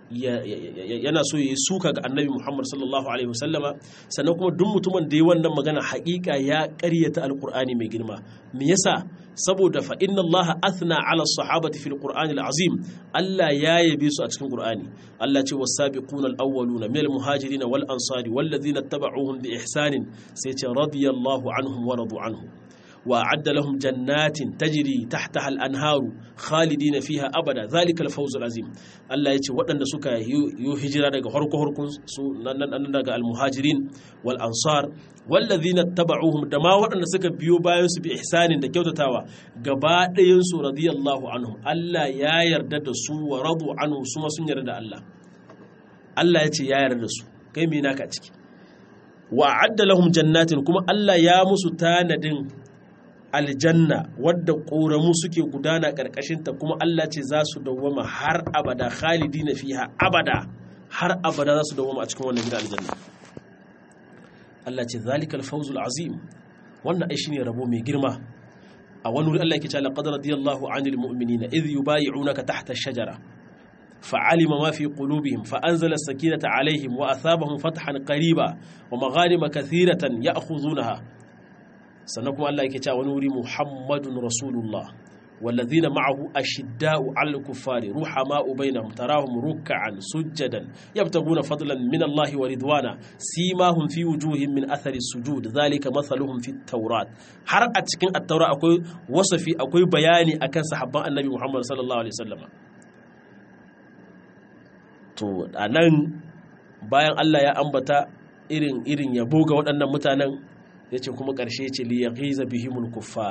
ya suka ga annabi Muhammad sallallahu alaihi wasallama, sannan kuma duk mutumin da ya wannan magana haƙiƙa ya ƙaryata alqur'ani mai girma. Me yasa? Saboda fa inna Allah athna ala sahabati fil qur'anil azim, Allah ya yabe su a cikin qur'ani. Allah ce was-sabiquna al-awwaluna minal muhajirin wal ansari wal ladhina ittaba'uuhum bi ihsanin, sai ce radiyallahu anhum wa radu anhu wa a'adda lahum jannatin tajri tahtaha al-anharu khalidina fiha abada dhalika al-fawz al-azim. Allah ya ce waɗanda suka yi hijira daga harko su nan daga al-muhajirin wal ansar wal ladhina ittaba'uuhum, da ma waɗanda suka biyo bayan su bi ihsanin da kyautatawa, gaba ɗayan su radiyallahu anhum, Allah ya yarda da su wa radu anhu, su ma sun yarda da Allah. Allah ya ce ya yarda da su, kai me naka ciki? Wa a'adda lahum jannatin, kuma Allah ya musu tanadin aljanna wadda ƙoramu suke gudana ƙarƙashinta, kuma Allah ce za su dawwama har abada, khalidina fiha abada, har abada za su dawwama a cikin wannan gidan aljanna. Allah ce zalikal fawzul azim, wannan ai shine rabo mai girma. A wani wuri Allah yake cewa laqad radiyallahu 'anil mu'minina idh yubay'unaka tahta ash-shajara fa'alima ma fi qulubihim fa'anzala as-sakinata 'alayhim wa athabahum fathan qariba wa maghanima kathiratan ya'khudunaha. Sannan kuma Allah yake cewa wani wuri Muhammadun Rasulullah wallazina ma'ahu ashidda'u 'alal kuffari ruhama'u bainahum tarahum ruk'an sujjadan yabtaguna fadlan min Allah wa ridwana simahum fi wujuhihim min athari sujud dhalika mathaluhum fit tawrat. Har a cikin at-taura akwai wasafi, akwai bayani akan sahabban Annabi Muhammad sallallahu alaihi wasallam. To anan bayan Allah ya ambata irin yabo ga waɗannan mutanen, ya ce kuma ƙarshe ce liyaghiza bihimul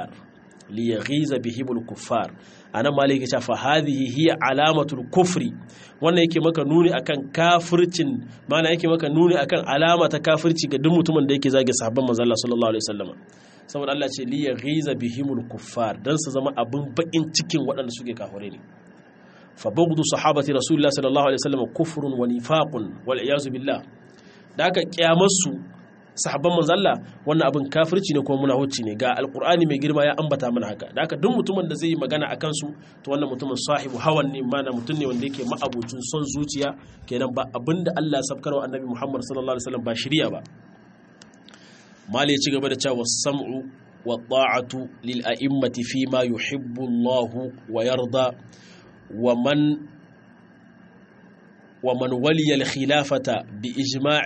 kuffar. anan malik ya ce fa hadhihi hiya alamatul kufri, wannan yake maka nuni akan kafircin, mana yake maka nuni akan alama ta kafirci ga duk mutumin da yake zage sahabban manzon Allah sallallahu alaihi wasallam. Saboda Allah ce liyaghiza bihimul kuffar, dan su zama abin bakin cikin waɗanda suke kafire ne. fa bughdu sahabati rasulullah sallallahu alaihi wasallam kufrun wa nifaqun wal iyaz billah. Da aka kiyamarsu sahabban manzo Allah wannan abin kafirci ne kuma munafici ne, ga alqur'ani mai girma ya ambata mana haka. Da haka duk mutumin da zai yi magana akan su to wannan mutumin sahibu hawan ne, mana mutum ne wanda yake ma'abucin son zuciya, kenan ba abinda Allah ya sabkarwa annabi Muhammad sallallahu alaihi wasallam ba shiriya ba. Mali ya ci gaba da cewa sam'u wa ta'atu lil a'immati fi ma yuhibbu Allah wa yarda ومن ولي الخلافة بإجماع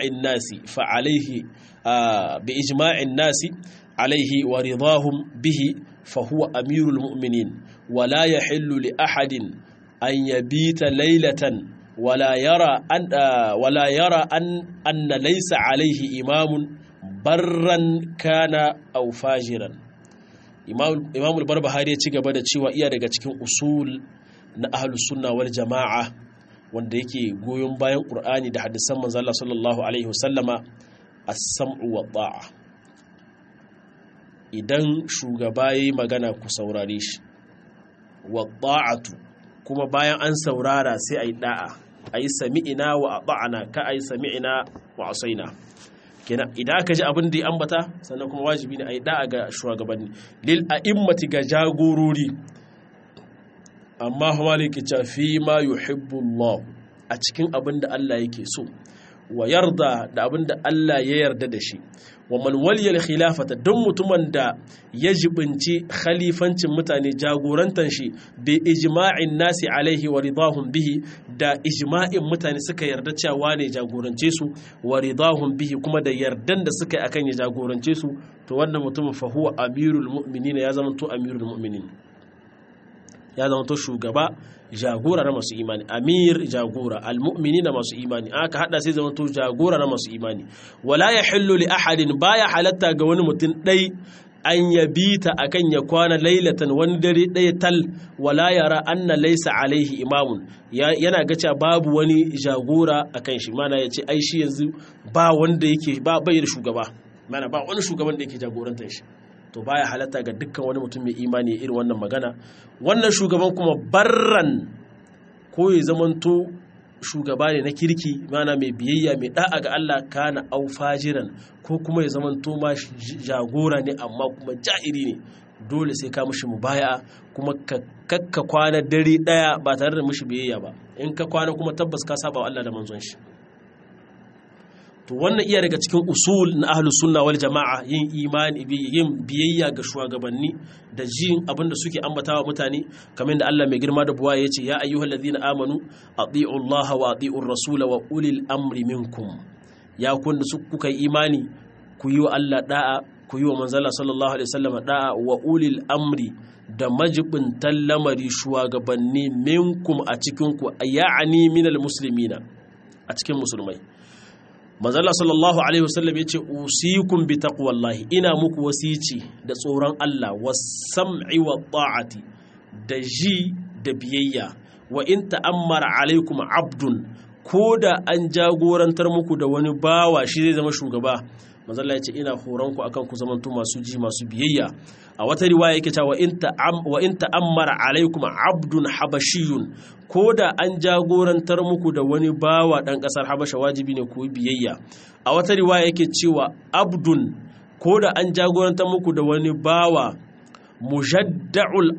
الناس عليه ورضاهم به فهو أمير المؤمنين، ولا يحل لأحد أن يبيت ليلة ولا يرى أن ليس عليه إمام برا كان أو فاجرا. إمام البربهاري يتشغب da cewa iya daga cikin usul na ahlus sunna wal jama'a wanda yake goyon bayan Qur'ani da hadisan manzo Allah sallallahu alaihi wasallama, as-sam'u wa ta'a. Idan shugaba yayi magana ku saurare shi, wa ta'atu kuma bayan an saurara sai ayi da'a, ayi sami'ina wa ata'na, ka ayi sami'ina wa asaina. Kenan idan aka ji abin da ya ambata, sannan kuma wajibi ne ayi da'a ga shugabanni, lil a'immati ga jagorori. Amma maliki ce fi ma yuhibbu Allah, a cikin abin da Allah yake so, wa yarda da abin da Allah ya yarda da shi. Wa man waliyal khilafata, don mutumin da ya jibinci khalifancin mutane, jagorantar shi bi ijma'in nasi alaihi wa ridahum bihi, da ijma'in mutane suka yarda cewa ne jagorance su, wa ridahum bihi kuma da yardan da suka yi akan ya jagorance su, to wannan mutumin fa huwa amirul mu'minin, ya zama to amirul mu'minin, ya zama to shugaba, jagora na masu imani. Amir jagora, almu'mini na masu imani, aka hada sai zama to jagora na masu imani. Wala yahillu li ahadin, baya halatta ga wani mutum dai an yabita akan ya kwana lailatan wani dare daya tal, wala yara anna laysa alaihi imamun, yana ga cewa babu wani jagora akan shi, mana yace ai shi yanzu ba wanda yake ba bai da shugaba, mana ba wani shugaban da yake jagorantar shi. To baya halatta ga dukkan wani mutum mai imani irin wannan magana. Wannan shugaban kuma barran, ko ya zamanto shugaba ne na kirki mana mai biyayya mai da'a ga Allah kana au fajiran ko kuma ya zama to ma jagora ne amma kuma ja'iri ne dole sai ka mishi mubaya kuma ka kwana dare daya ba tare da mishi biyayya ba in ka kwana kuma tabbas ka saba wa Allah da manzon shi to wannan iya daga cikin usul na ahlus sunna wal jama'a yin imani yin biyayya ga shugabanni da jin abinda suke ambatawa mutane kamar da Allah mai girma da buwa yace ya ayyuhallazina amanu atii'u Allah wa atii'ur rasul wa ulil amri minkum ya kun su kuka yi imani ku yi wa Allah da'a ku yi wa manzala sallallahu alaihi wasallam da'a wa ulil amri da majibin tallamari shugabanni minkum a cikin ku ya'ani minal muslimina a cikin musulmai manzala sallallahu alaihi wasallam yace usikum bi taqwallahi ina muku wasici da tsoron Allah was-sam'i wa ta'ati da ji da biyayya wa in ta'ammara alaikum abdun koda an jagorantar muku da wani bawa shi zai zama shugaba manzala yace ina horon ku akan ku zamanto masu ji masu biyayya a wata riwaya yake cewa wa in ta'ammara alaikum abdun habashiyun koda an jagorantar muku da wani bawa dan kasar habasha wajibi ne ku biyayya a wata riwaya yake cewa abdun koda an jagorantar muku da wani bawa mujadda'ul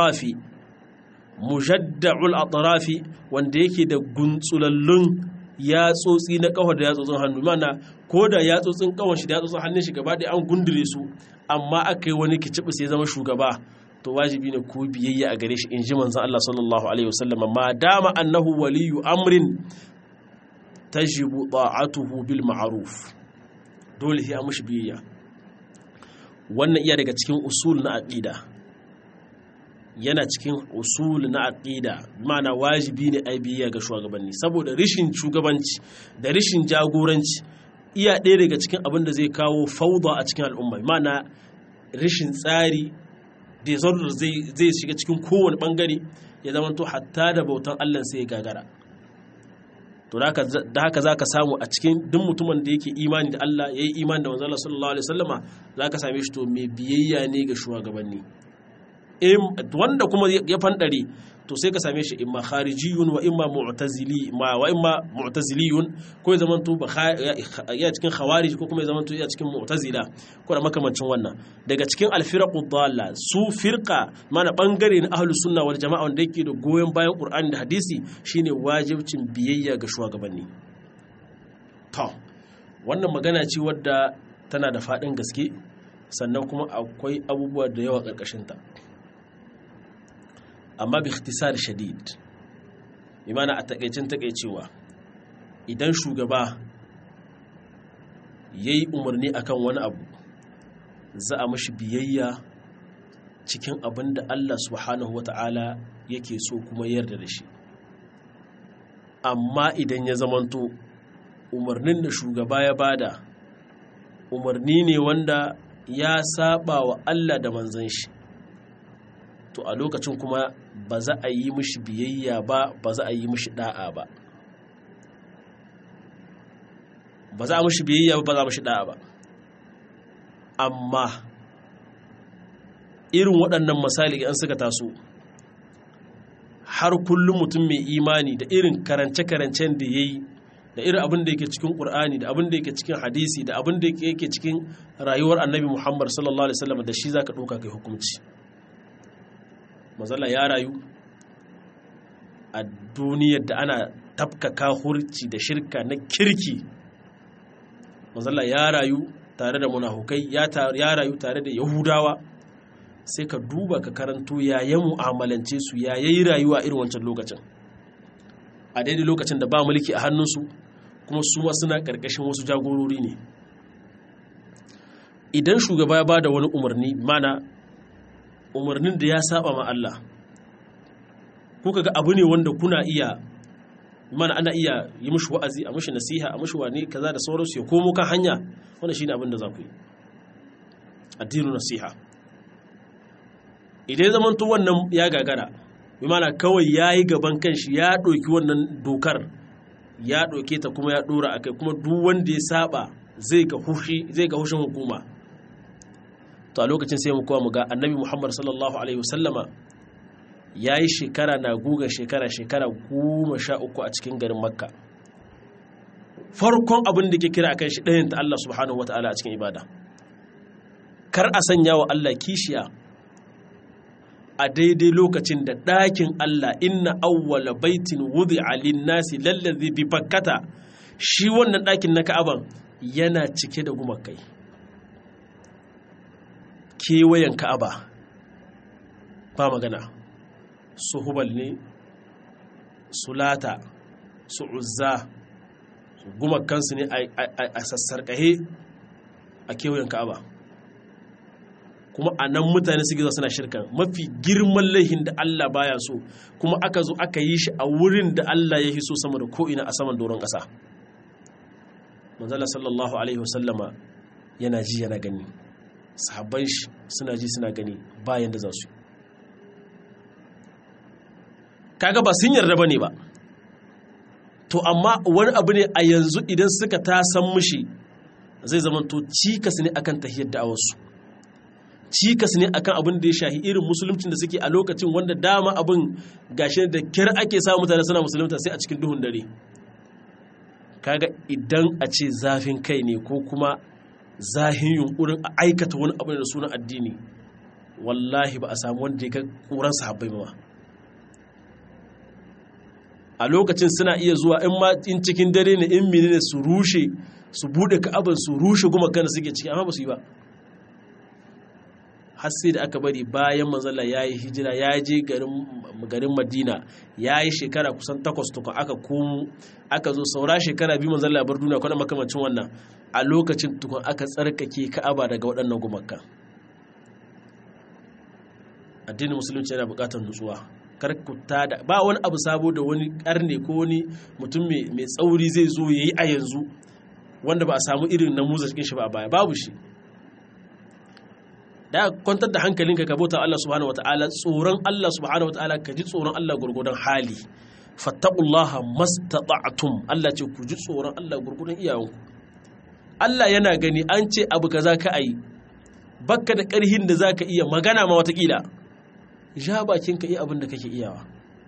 atrafi wanda yake da gunsulallun yatsotsi na kawar da yatsotsin hannu mana ko da yatsotsin kawar shi da yatsotsin hannun shi gaba ɗaya an gundure su amma aka yi wani kicibi sai zama shugaba to wajibi ne ku biyayya a gare shi in ji manzon Allah sallallahu alaihi wasallam ma dama annahu waliyu amrin tajibu ta'atuhu bil ma'ruf dole sai a mushi biyayya wannan iya daga cikin usul na aqida yana cikin usul na aqida ma'ana wajibi ne ai biyayya ga shugabanni saboda rishin shugabanci da rishin jagoranci iya ɗaya daga cikin abin da zai kawo fauda a cikin al'umma ma'ana rishin tsari da zai shiga cikin kowane bangare ya zama to hatta da bautan Allah sai ya gagara to da haka zaka samu a cikin duk mutumin da yake imani da Allah yayi imani da manzon Allah sallallahu alaihi wasallama zaka same shi to mai biyayya ne ga shugabanni wanda kuma ya fandare to sai ka same shi imma kharijiyun wa imma mu'taziliyun ko ya zamanto ya cikin khawarij ko kuma ya zamanto ya cikin mu'tazila ko da makamancin wannan daga cikin alfiraqud dalla su firqa mana bangare na ahlus sunna wal jamaa wanda yake da goyen bayan qur'ani da hadisi shine wajibcin biyayya ga shugabanni to wannan magana ce wadda tana da fadin gaske sannan kuma akwai abubuwa da yawa karkashin ta amma bi ikhtisar shadid imana a takeicin takeicewa idan shugaba yayi umarni akan wani abu za a mashi biyayya cikin abin da Allah subhanahu wata'ala yake so kuma yarda da shi amma idan ya zamanto umarnin da shugaba ya bada umarni ne wanda ya saba wa Allah da manzon shi to a lokacin kuma ba za a yi mishi biyayya ba za a yi mishi da'a ba ba za a mishi biyayya ba za a mishi da'a ba amma irin waɗannan misali an suka taso har kullum mutum mai imani da irin karance-karancen da ya yi da irin abin da yake cikin ƙur'ani da abin da yake cikin hadisi da abin da yake cikin rayuwar annabi Muhammad sallallahu alaihi wasallam da shi za ka ɗauka kai hukunci mazalla ya rayu a duniyar da ana tafka kahurci da shirka na kirki mazalla ya rayu tare da munafukai ya rayu tare da yahudawa sai ka duba ka karanto yayin mu'amalance su yayin rayuwa irin wancan lokacin a daidai lokacin da ba mulki a hannunsu kuma su ma suna ƙarƙashin wasu jagorori ne idan shugaba ya ba da wani umarni mana umarnin da ya saba ma Allah kuka ga abu ne wanda kuna iya mana ana iya yi mishi wa'azi a mishi nasiha a mishi wani kaza da sauransu ya komo kan hanya wannan shine abin da za ku yi addinu nasiha idan zaman to wannan ya gagara bi mana kawai yayi gaban kanshi ya doki wannan dokar ya doke ta kuma ya dora akai kuma duk wanda ya saba zai ga hushin hukuma to a lokacin sai mu kowa mu ga annabi Muhammad sallallahu alaihi wasallama yayi shekara na guga shekara 13 a cikin garin Makka. Farkon abin da ke kira akan shi ɗayan ta Allah subhanahu wataala a cikin ibada, kar a sanya wa Allah kishiya a daidai lokacin da ɗakin Allah inna awwala baitin wudi'a lin-nasi lallazi bi Bakkata, shi wannan ɗakin na Ka'aban yana cike da gumakai. Kewayen Ka'aba ba magana, su Hubal ne, su Lata, su Uzza, su gumakansu ne a sassarƙahe a kewayen Ka'aba. Kuma a nan mutane suke zuwa suna shirka, mafi girman laihin da Allah baya so, kuma aka zo aka yi shi a wurin da Allah ya so sama da ko'ina a saman doron ƙasa. Manzala sallallahu alaihi wasallama yana ji yana gani, sahabban shi suna ji suna gani bayan da za su. Kaga ba sun yarda bane ba, to amma wani abu ne a yanzu idan suka tasan mushi zai zamanto cikas ne akan tahiyyar da'awarsu, cikas ne akan abin da ya shahi irin musuluncin da suke a lokacin, wanda dama abin gashi da kyar ake sa mutane suna musulunta sai a cikin duhun dare. Kaga idan a ce zafin kai ne ko kuma zahin yunkurin a aikata wani abu da sunan addini, wallahi ba a samu wanda ya ga ƙuran sahabbai ba. A lokacin suna iya zuwa in cikin dare ne, in menene su rushe, su bude Ka'aban, su rushe gumakan da suke ciki, amma ba su yi ba. Har sai da aka bari bayan manzala ya yi hijira, ya je garin Madina, ya yi shekara kusan 8 tukun aka komo, aka zo saura shekara 2 manzala bar duniya kwanan makamancin wannan, a lokacin tukun aka tsarkake Ka'aba daga waɗannan gumakan. Addinin musulunci yana buƙatar nutsuwa, karkuta da ba wani abu sabo da wani ƙarne ko wani mutum mai tsauri zai zo ya yi a yanzu wanda ba a samu irin namuza cikin shi ba a baya, babu shi. Da kwantar da hankalinka ka bauta Allah subhanahu wataala, tsoron Allah subhanahu wataala, ka ji tsoron Allah gurgudan hali. Fattaqullaha mastata'tum, Allah ce ku ji tsoron Allah gurgudan iyawanku. Allah yana gani an ce abu kaza ka ayi, bakka da ƙarhin da zaka iya magana ma watakila, ja bakin ka yi abin da kake iyawa.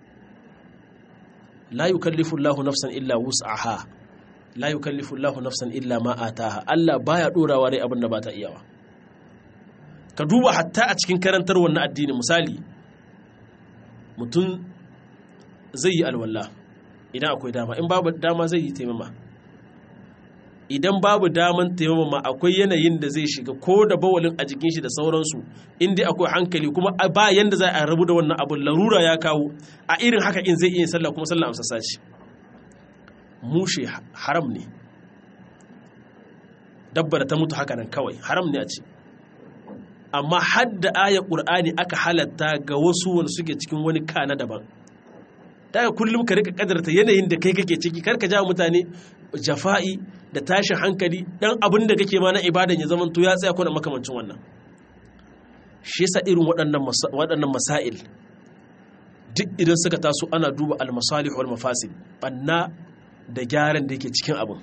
La yukallifu Allahu nafsan illa wus'aha, la yukallifu Allahu nafsan illa ma ataha. Allah baya dorawa rai abin da ba ta iyawa. Ka duba hatta a cikin karantar wannan addini, misali mutum zai yi alwala idan akwai dama, in babu dama zai yi taimama. Idan babu daman taimama akwai yanayin da zai shiga ko da bawalin a jikin shi da sauransu, inda akwai hankali kuma ba yanda za a rabu da wannan abun, larura ya kawo, a irin haka in zai iya sallah kuma sallah amsassa ce. Mushe haram ne, dabba da ta mutu haka nan kawai haram ne a ce. Amma hadda ayar ƙur'ani aka halatta ga wasu wanda suke cikin wani kana daban. Daga kullum ka rika kadarta yanayin da kai kake ciki, kar ka ja mutane jafa'i da tashin hankali, dan abin da kake ma na ibadan ya zaman to ya tsaya ko da makamancin wannan. Shi yasa irin waɗannan masail duk idan suka taso ana duba al-masalih wal mafasid, banna da gyaran da yake cikin abin.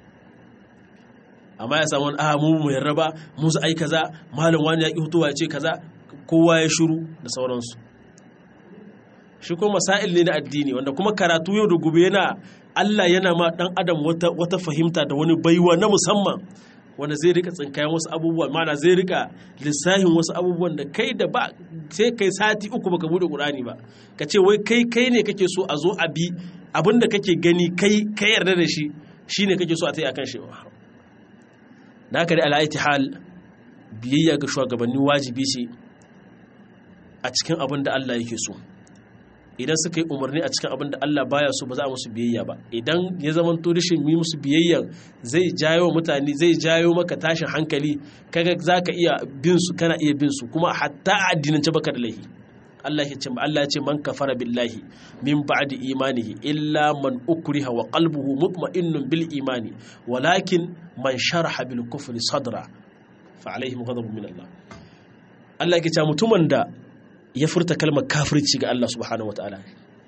Amma ya samu mu yarda ba, mu za ai kaza, malam wani ya ki hutuwa ya ce kaza, kowa ya shiru da sauransu. Shi kuma masail ne na addini wanda kuma karatu yau da gobe yana Allah yana ma dan adam wata fahimta da wani baiwa na musamman wanda zai rika tsinkayen wasu abubuwa, mana zai rika lissahin wasu abubuwan da kai da ba sai kai sati 3 baka bude Qur'ani ba, ka ce wai kai ne kake so a zo a bi abinda kake gani kai yarda da shi shine kake so a tayi akan shi. Da haka dai ala'aiti hal biyayya ga shugabanni wajibi ce a cikin abin da Allah yake so. Idan suka yi umarni a cikin abin da Allah baya so ba za a musu biyayya ba. Idan ya zama to rashin yi musu biyayya zai jayo mutane, zai jayo maka tashin hankali, kaga zaka iya bin su, kana iya bin su, kuma hatta a addinance baka da laifi. Allah ya ce man kafara billahi min ba'di imanihi illa man ukriha wa qalbuhu mutma'innun bil imani walakin man sharaha bil kufri sadra fa alaihim ghadabun min Allah. Allah ya ce mutumin da ya furta kalmar kafirci ga Allah subhanahu wataala,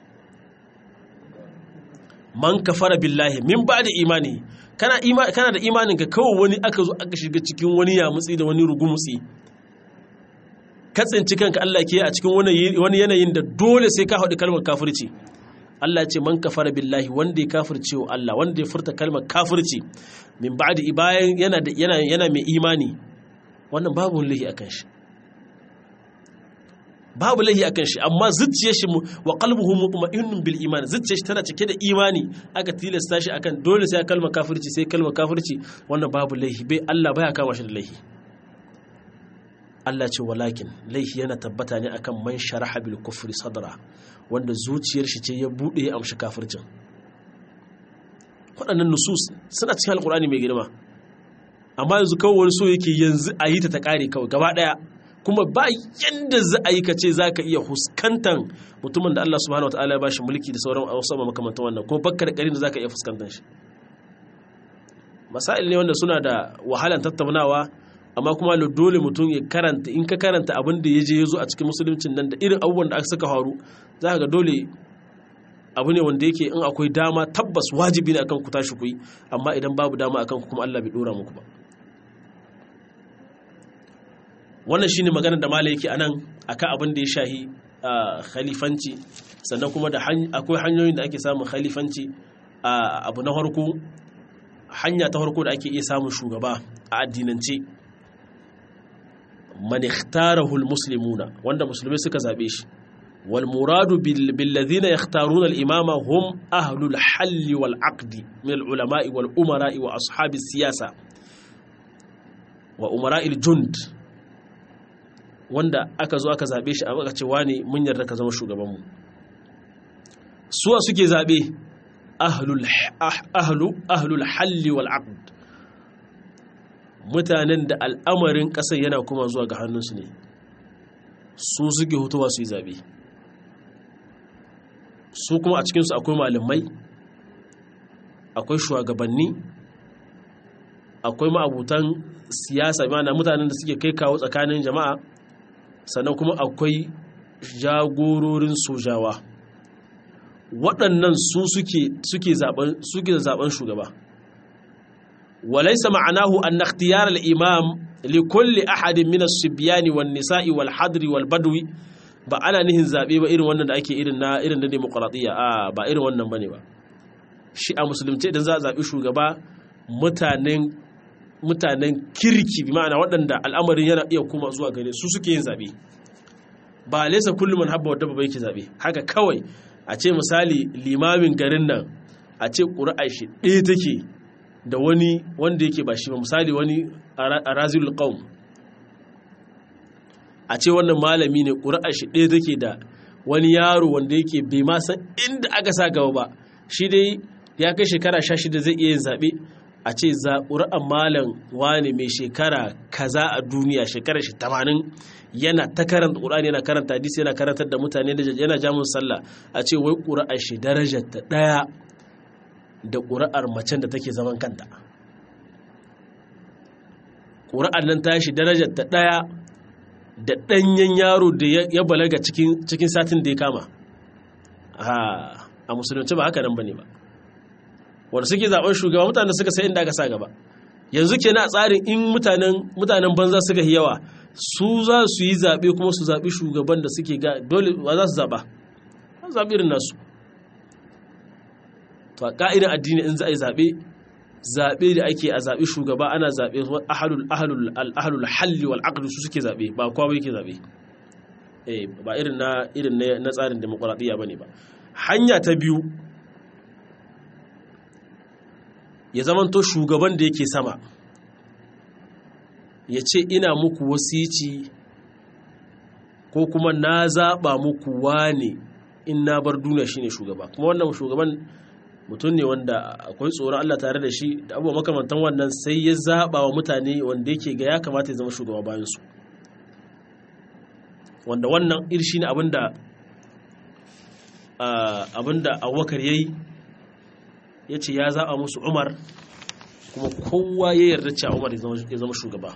man kafara billahi min ba'di imanihi, kana da imanin ka kawai wani aka zo aka shiga cikin wani yamutsi da wani rugumutsi, ka tsinci kanka Allah ke a cikin wani yanayin da dole sai ka haɗu kalmar kafirci Allah ce man kafara billahi wanda ya kafirce wa Allah wanda ya furta kalmar kafirci min ba'di bayan yana mai imani wannan babu lahi akan shi babu lahi akan shi amma zuciyar shi wa qalbuhu mutma'innun bil iman zuciyar shi tana cike da imani aka tilasta shi akan dole sai kalmar kafirci sai kalmar kafirci wannan babu lahi bai Allah baya kama shi da lahi Allah ce walakin laifi yana tabbata ne akan man sharaha bil kufri sadra wanda zuciyar shi ce ya bude ya amshi kafircin waɗannan nusus suna cikin alkur'ani mai girma amma yanzu kawai wani so yake yanzu a yi ta kare kawai gaba daya kuma ba yanda za a yi ka ce za ka iya huskantan mutumin da Allah subhanahu wataala ya bashi mulki da sauran wasu makamantan wannan ko bakka da ƙarin da za ka iya fuskantan shi masail ne wanda suna da wahalan tattaunawa amma kuma dole mutum ya karanta in ka karanta abin da ya je ya zo a cikin musuluncin nan da irin abubuwan da aka saka faru za ka ga dole abu ne wanda yake in akwai dama tabbas wajibi ne akan ku tashi ku yi amma idan babu dama akan ku kuma Allah bai dora muku ba wannan shine maganar da malai yake anan akan abin da ya shahi khalifanci sannan kuma da akwai hanyoyin da ake samun khalifanci abu na farko hanya ta farko da ake iya samun shugaba a addinance man ikhtarahu almuslimuna wanda musulmai suka zabe shi wal muradu bil ladina yakhtaruna al imama hum ahlul hal wal aqd min al ulama wal umara wa ashabis siyasa wa umara al jund wanda aka zo aka zabe shi aka ce wani mun yarda ka zama shugaban mu suwa suke zabe ahlul hal wal aqd mutanen da al'amarin ƙasar yana kuma zuwa ga hannunsu ne su suke hutuwa su yi zaɓe su kuma a cikinsu akwai malamai akwai shugabanni akwai ma'abutan siyasa mana mutanen da suke kai kawo tsakanin jama'a sannan kuma akwai jagororin sojawa waɗannan su suke zaɓen shugaba وليس معناه أن اختيار الإمام لكل أحد من الصبيان والنساء والحضر والبدو ba ana nihin zaɓe ba irin wannan da ake irin na demokradiyya ba irin wannan bane ba shi a musulunci idan za a zaɓi shugaba mutanen kirki bi ma'ana waɗanda al'amarin yana iya kuma zuwa gare su suke yin zaɓe ba laisa kullum man habba wadda ba yake zaɓe haka kawai a ce misali limamin garin nan a ce ƙuri'a shi ɗaya take da wani wanda yake ba shi ba misali wani a razilul qaum a ce wannan malami ne ƙuri'ar shi ɗaya take da wani yaro wanda yake bai ma san inda aka sa gaba ba shi dai ya kai shekara 16 zai iya yin zaɓe a ce ƙuri'ar malam wani mai shekara kaza a duniya shekarar shi 80 yana ta karanta ƙur'ani yana karanta hadisi yana karantar da mutane yana jamun sallah a ce wai ƙuri'ar shi darajar ta ɗaya da ƙuri'ar macen da take zaman kanta ƙuri'ar nan tashi darajar ta ɗaya da ɗanyen yaro da ya balaga cikin satin da ya kama a musulunci ba haka nan ba ne ba wanda suke zaɓen shugaba mutane suka sai inda aka sa gaba yanzu ke na tsarin in mutanen banza suka yi yawa su za su yi zaɓe kuma su zaɓi shugaban da suke ga dole ba za su zaɓa zaɓi irin nasu to a ƙa'idar addini in za a yi zaɓe da ake a zaɓi shugaba ana zaɓe ahalul halli wal aqd su suke zaɓe ba kowa yake zaɓe ba irin na tsarin demokradiyya bane ba hanya ta biyu ya zamanto shugaban da yake sama ya ce ina muku wasici ko kuma na zaɓa muku wane in na bar duniya shine shugaba kuma wannan shugaban mutum ne wanda akwai tsoron Allah tare da shi da abubuwa makamantan wannan sai ya zaɓa wa mutane wanda yake ga ya kamata ya zama shugaba bayansu wanda wannan irshi ne abinda Abubakar yayi ya ce ya zaɓa musu Umar kuma kowa ya yarda cewa Umar ya zama shugaba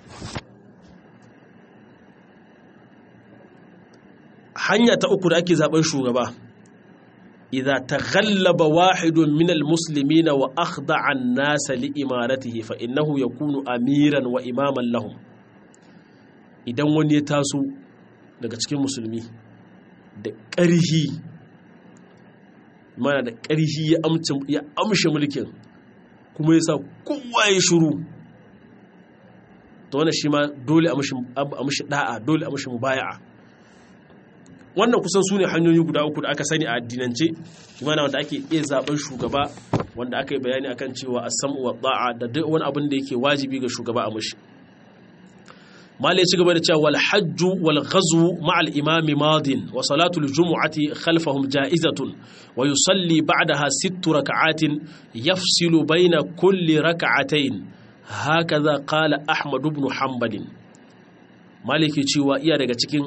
hanya ta uku da ake zaben shugaba idza taghallaba wahidun min almuslimina wa akhda'a an-nas li imaratihi fa innahu yakunu amiran wa imaman lahum idan wani ya taso daga cikin musulmi da ƙarhi mana da ƙarhi ya amshe mulkin kuma ya sa kowa ya shiru to wannan shi ma dole a mashi da'a dole a mashi mubaya'a. Wannan kusan su ne hanyoyi guda uku da aka sani a addinance kimana wanda ake iya zaben shugaba wanda aka yi bayani akan cewa as-sam'u wa ta'a da duk wani abin da yake wajibi ga shugaba a mashi. Mali ya ci gaba da cewa wal hajju wal ghazwu ma'al imami madin wa salatul jumu'ati khalfahum ja'izatun wa yusalli ba'daha 6 raka'atin yafsilu bayna kulli raka'atayn hakaza qala Ahmad ibn Hanbal. Mali ke cewa iya daga cikin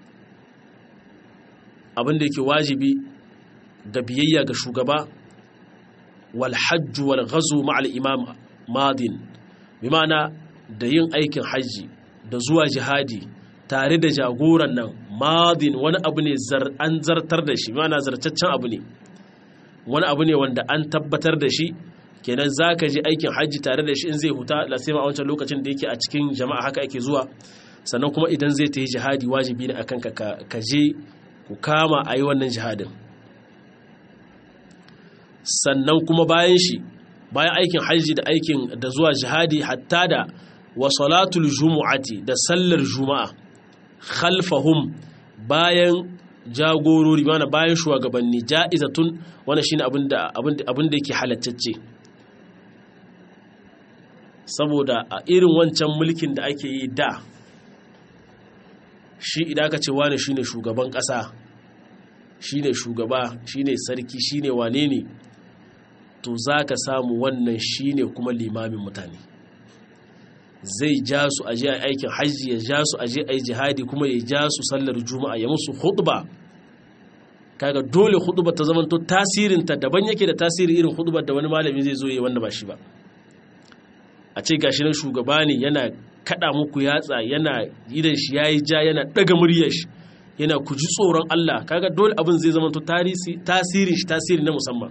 abin da yake wajibi ga biyayya ga shugaba wal hajju wal ghazwu ma'al imam madin bi ma'ana da yin aikin haji da zuwa jihadi tare da jagoran nan madin wani abu ne an zartar da shi ma'ana zartaccen abu ne wani abu ne wanda an tabbatar da shi kenan zaka je aikin haji tare da shi in zai huta lasima a wancan lokacin da yake a cikin jama'a haka ake zuwa sannan kuma idan zai tafi jihadi wajibi ne akan ka je ku kama a yi wannan jihadin. Sannan kuma bayan shi bayan aikin hajji da aikin da zuwa jihadi hatta da wa salatul jumu'ati da sallar juma'a khalfahum bayan jagorori mana bayan shugabanni ja'izatun wannan shine abin da yake halattacce saboda a irin wancan mulkin da ake yi da shi idan aka ce wane shine shugaban ƙasa shine shugaba shine sarki shine wane ne to zaka samu wannan shine kuma limamin mutane zai ja su aje a aikin hajji ya ja su aje ai jihadi kuma ya ja su sallar juma'a ya musu khutba kaga dole khutba ta zamanto tasirin ta daban yake da tasiri irin khutbar da wani malami zai zo yi wanda ba shi ba a ce gashi nan shugaba ne yana kada muku yatsa yana idan shi yayi ja yana daga muryar shi yana ku ji tsoron Allah kaga dole abin zai zama to tasiri na musamman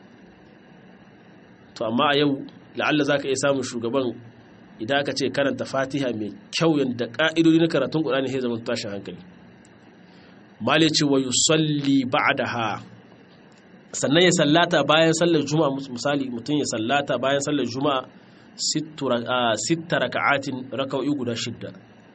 to amma a yau la'alla zaka iya samun shugaban idan aka ce karanta Fatiha mai kyau yanda ka'idodi na karatun Qur'ani sai zaman tashin hankali mali ce wa yusalli ba'daha sannan ya sallata bayan sallar juma'a misali mutum ya sallata bayan sallar juma'a 6 raka'atin raka'o'i guda 6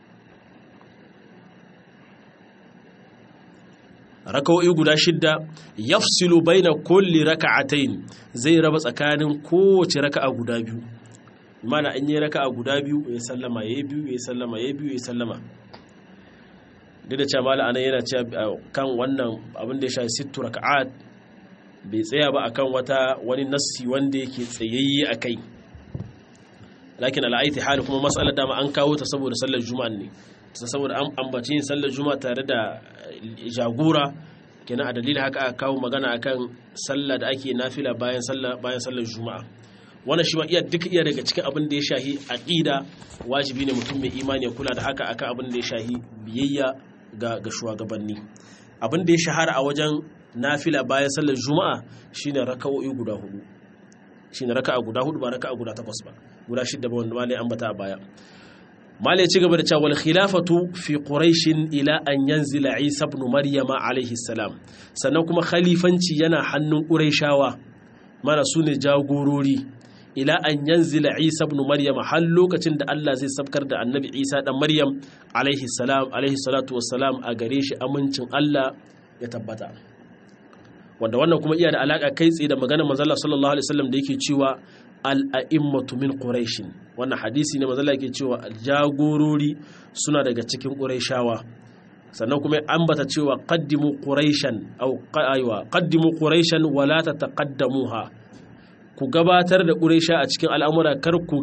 raka'o'i guda 6 yafsilu baina kulli raka'atayn zai raba tsakanin kowace raka'a guda biyu mana an yi raka'a guda biyu ya sallama yayi biyu ya sallama yayi biyu ya sallama da cewa mala anan yana cewa kan wannan abin da ya shafi 6 raka'at bai tsaya ba akan wani nassi wanda yake tsayayye akai lakin al'aiti hali kuma matsalar dama an kawo ta saboda sallar juma'a ne saboda an ambaci yin sallar juma'a tare da jagora kenan a dalilin haka aka kawo magana akan sallah da ake nafila bayan sallar juma'a wannan shi ma iya daga cikin abin da ya shahi aqida wajibi ne mutum mai imani ya kula da haka akan abin da ya shahi biyayya ga shugabanni abin da ya shahara a wajen nafila bayan sallar juma'a shine raka'o'i guda 4 shine raka'a guda 4 ba raka'a guda 8 ba guda 6 ba wanda malai ambata a baya malai ci gaba da cewa wal khilafatu fi quraish ila an yanzila isa ibn maryama alaihi salam sannan kuma khalifanci yana hannun quraishawa mana sune jagorori ila an yanzila isa ibn maryama har lokacin da Allah zai sabkar da annabi isa dan maryam alaihi salam alaihi salatu wassalam a gare shi amincin Allah ya tabbata wanda wannan kuma iya da alaka kai tsaye da maganar manzo Allah sallallahu alaihi wasallam da yake cewa al-a'immatu min quraish wannan hadisi ne manzo Allah yake cewa jagorori suna daga cikin quraishawa sannan kuma ambata cewa qaddimu quraishan aw qaddimu quraishan wala tataqaddamuha ku gabatar da quraisha a cikin al'amura kar ku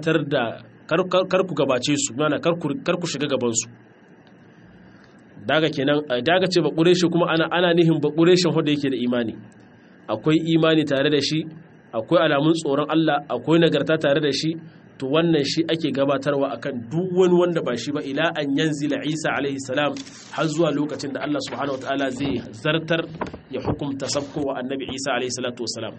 gabace su mana kar ku shiga gaban su daga kenan daga ce ba ƙureshi kuma ana nihin ba ƙureshin wanda yake da imani akwai imani tare da shi akwai alamun tsoron Allah akwai nagarta tare da shi to wannan shi ake gabatarwa akan duk wani wanda ba shi ba ila an yanzila Isa alaihi salam har zuwa lokacin da Allah subhanahu wataala zai zartar ya hukunta sabkowa annabi Isa alaihi salatu wassalam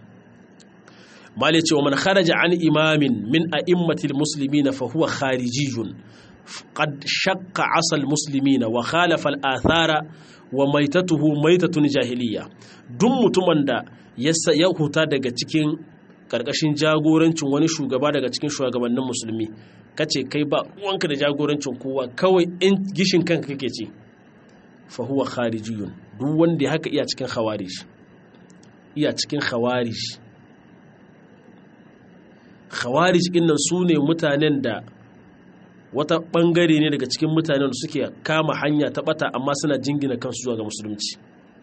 mali ce wa man kharaja an imamin min a'immatil muslimin fa huwa kharijiyun qad shaqqa asal muslimina wa khalafa al-athara wa maitatuhu maitatun jahiliya. Duk mutumin da ya huta daga cikin karkashin jagorancin wani shugaba daga cikin shugabannin musulmi, kace kai ba wanka da jagorancin kowa, kawai in gishin kanka kake ce, fa huwa kharijiyun. Duk wanda haka iya cikin khawarij, iya cikin khawarij. Khawarij ɗinnan su ne mutanen da wata ɓangare ne daga cikin mutanen da suke kama hanya ta ɓata amma suna jingina kansu zuwa ga musulunci.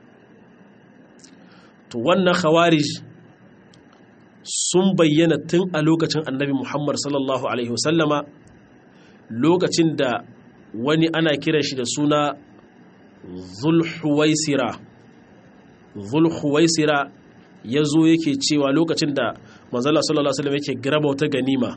To wannan khawarij sun bayyana tun a lokacin annabi Muhammad sallallahu alaihi wasallama, lokacin da wani ana kiran shi da suna Zulhuwaisira ya zo yake cewa lokacin da manzala sallallahu alaihi wasallam yake garaba wata ganima,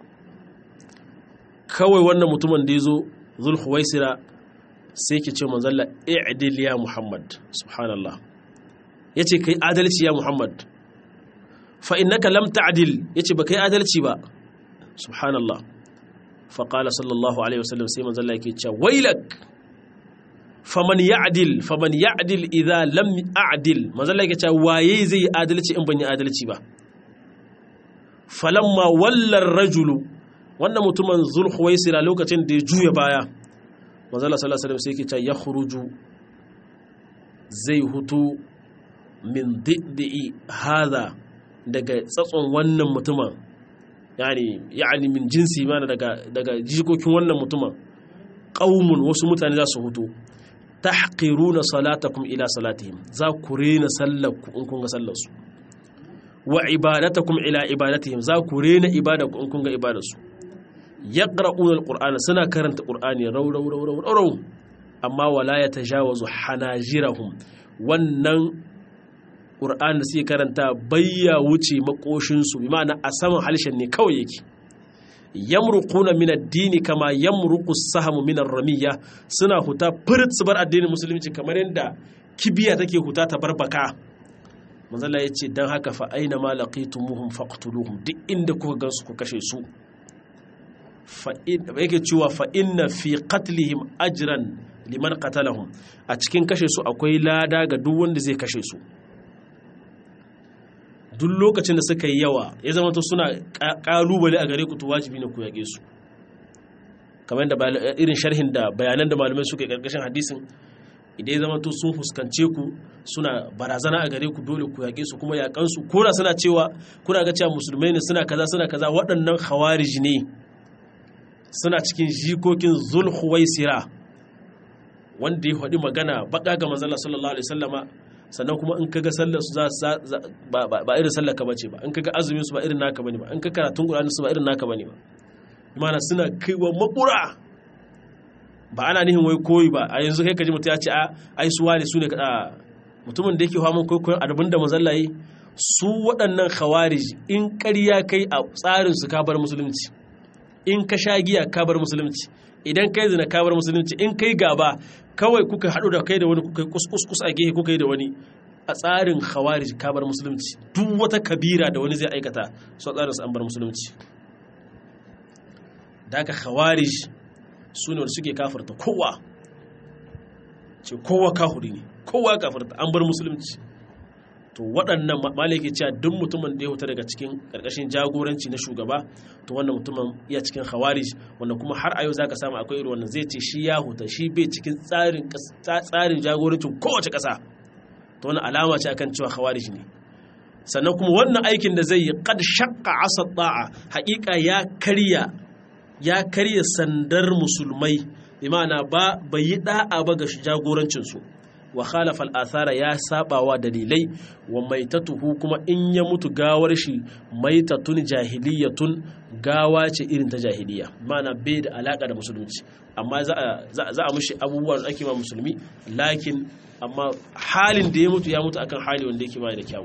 kawai wannan mutumin da ya zo Zulhuwaisira sai yake ce manzala i'dil ya Muhammad, subhanallah, yace kai adalci ya Muhammad, fa innaka lam ta'dil, yace ba kai adalci ba, subhanallah. Fa qala sallallahu alaihi wasallam, sai manzala yake cewa wailak faman ya'dil idza lam a'dil, manzala yake cewa waye zai adalci in ban yi adalci ba. Falamma wallar rajulu, wannan mutumin Zulhuwaisira lokacin da ya juya baya, manzala sallallahu alaihi wasallam sai yake cewa yakhruju, zai hutu min diddi hadha, daga tsatson wannan mutumin, yani min jinsi mana daga jikokin wannan mutumin, qaumun, wasu mutane za su hutu, tahqiruna salatakum ila salatihim, za ku rena sallarku in kun ga sallarsu, wa ibadatakum ila ibadatihim, za ku rena ibadarku in kun ga ibadarsu, yaqra'una alqur'ana, suna karanta qur'ani raw, amma wala yatajawazu hanajirahum, wannan qur'ani da suke karanta bayya wuce makoshinsu, bi ma'ana a saman halshen ne kawai yake. Yamruquna min ad-dini kama yamruqu as-sahmu min ar-ramiyya, suna huta furit su bar addinin musulunci kamar yadda kibiya take huta ta barbaka. Manzo Allah yace dan haka fa aina ma laqitumuhum faqtuluhum, duk inda kuka gansu ku kashe su. Yake cewa fa inna fi qatlihim ajran liman qatalahum, a cikin kashe su akwai lada ga duk wanda zai kashe su. Duk lokacin da suka yi yawa ya zama to suna kalubale a gare ku, to wajibi ne ku yage su, kamar da irin sharhin da bayanan da malamai suka yi karkashin hadisin. Idan ya zama to sun fuskance ku suna barazana a gare ku, dole ku yage su, kuma yakan su kora suna cewa kuna ga cewa musulmai ne suna kaza, waɗannan khawarij ne, suna cikin jikokin Zulhuwaisira wanda ya faɗi magana baka ga manzon sallallahu alaihi wasallama. Sannan kuma in kaga sallar su ba irin sallar ka bace ba, in kaga azumin su ba irin naka bane ba, in kaga karatun Qur'ani su ba irin naka bane ba, imana suna kaiwa makura. Ba ana nihin wai koyi ba, a yanzu kai kaji mutum ya ce ai su wane su ne kada, mutumin da yake hawa mun koyon adabin da manzon Allah yi. Su waɗannan khawarij in ƙarya kai a tsarin su ka bar musulunci, in ka sha giya ka bar musulunci, idan kai zina ka bar musulunci, in kai gaba kawai kuka haɗu da kai da wani, kuka kuskus a gehe kuka yi da wani, a tsarin khawarij ka bar musulunci. Duk wata kabira da wani zai aikata su a tsarin su an bar musulunci. Da haka khawarij su ne wanda suke kafarta kowa, ce kowa kafiri ne, kowa kafarta, an bar musulunci. To waɗannan malaki cewa duk mutumin da ya huta daga cikin ƙarƙashin jagoranci na shugaba, to wannan mutumin iya cikin khawarij, wanda kuma har a yau zaka samu akwai irin wannan zai ce shi ya huta, shi bai cikin tsarin jagorancin kowace ƙasa. To wannan alama ce akan cewa khawarij ne. Sannan kuma wannan aikin da zai yi qad shaqqa asa ta'a, haƙiƙa ya karya sandar musulmai, bi ma'ana bai yi da'a ba ga jagorancin su. Wa khalafa al-athara, ya sabawa dalilai. Wa maitatuhu, kuma in ya mutu gawar shi maitatun jahiliyatun, gawa ce irin ta jahiliya, mana bai da alaka da musulunci, amma za a mushi abubuwan da ake ma musulmi, lakin amma halin da ya mutu akan hali wanda yake bai da kyawu.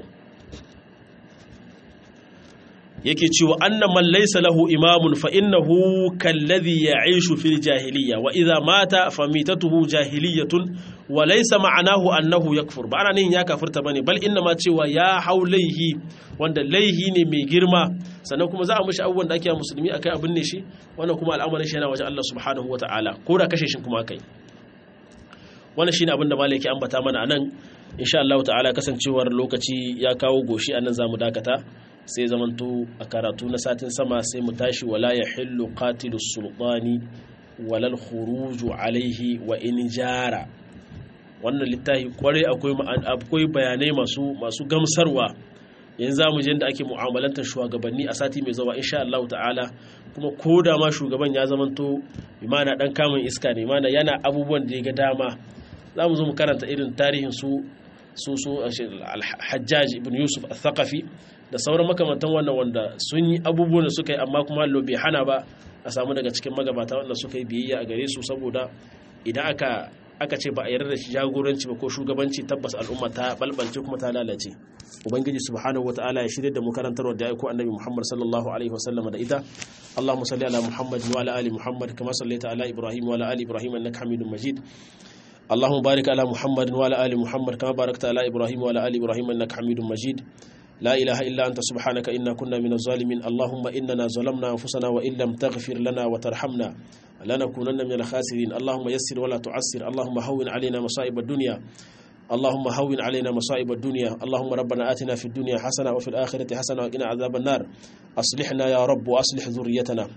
yake cewa anna man laysa lahu imamun fa innahu kalladhi ya'ishu fil jahiliya wa idha mata famitatuhu jahiliyatun wa laysa ma'anahu annahu yakfur. Ba ana nin ya kafirta bane, bal inna ma cewa ya haulaihi, wanda laihi ne mai girma, sannan kuma za a mishi abubuwan da ake musulmi akai abin ne shi wannan kuma al'amarin shi yana wajen Allah subhanahu wataala ko da kashe shi kuma akai. Wannan shine abin da malai yake ambata mana anan. Insha Allah ta'ala kasancewar lokaci ya kawo goshi anan zamu dakata sai zamanto a karatu na satin sama sai mu tashi wala yahillu qatilus sultani walal khuruju alaihi wa in jara. Wannan littafi kwarai akwai bayanai masu gamsarwa. Yanzu zamu je inda ake mu'amalantar shugabanni a sati mai zuwa insha Allah ta'ala, kuma koda ma shugaban ya zamanto imana dan kamun iska ne, imana yana abubuwan da ya ga dama. Zamu zo mu karanta irin tarihin su Al-Hajjaj ibn Yusuf al-Thaqafi da sauran makamantan wannan wanda sun yi abubuwan da suka yi amma kuma Allah bai hana ba a samu daga cikin magabata wanda suka yi biyayya a gare su, saboda idan aka ce ba a yarda da jagoranci ba ko shugabanci tabbas al'umma ta balbalce kuma ta lalace. Ubangiji subhanahu wataala ya shirye da mu karantarwa da aiko annabi Muhammad sallallahu alaihi wasallam da ita. Allahumma salli ala Muhammad wa ala ali Muhammad kama sallaita ala Ibrahim wa ala ali Ibrahim innaka Hamidum Majid. اللهم بارك على محمد وعلى آل محمد كما باركت على إبراهيم وعلى آل إبراهيم إنك حميد مجيد. لا إله إلا أنت سبحانك إنا كنا من الظالمين. اللهم إننا ظلمنا أنفسنا وإن لم تغفر لنا وترحمنا لنكونن من الخاسرين. اللهم يسر ولا تعسر. اللهم هون علينا مصائب الدنيا. اللهم هون علينا مصائب الدنيا. اللهم ربنا آتنا في الدنيا حسنة وفي الآخرة حسنة وقنا عذاب النار. أصلحنا يا رب وأصلح ذريتنا.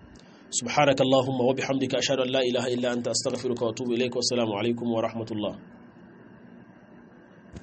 سبحانك اللهم وبحمدك أشهد أن لا إله إلا أنت أستغفرك وأتوب إليك والسلام عليكم ورحمة الله.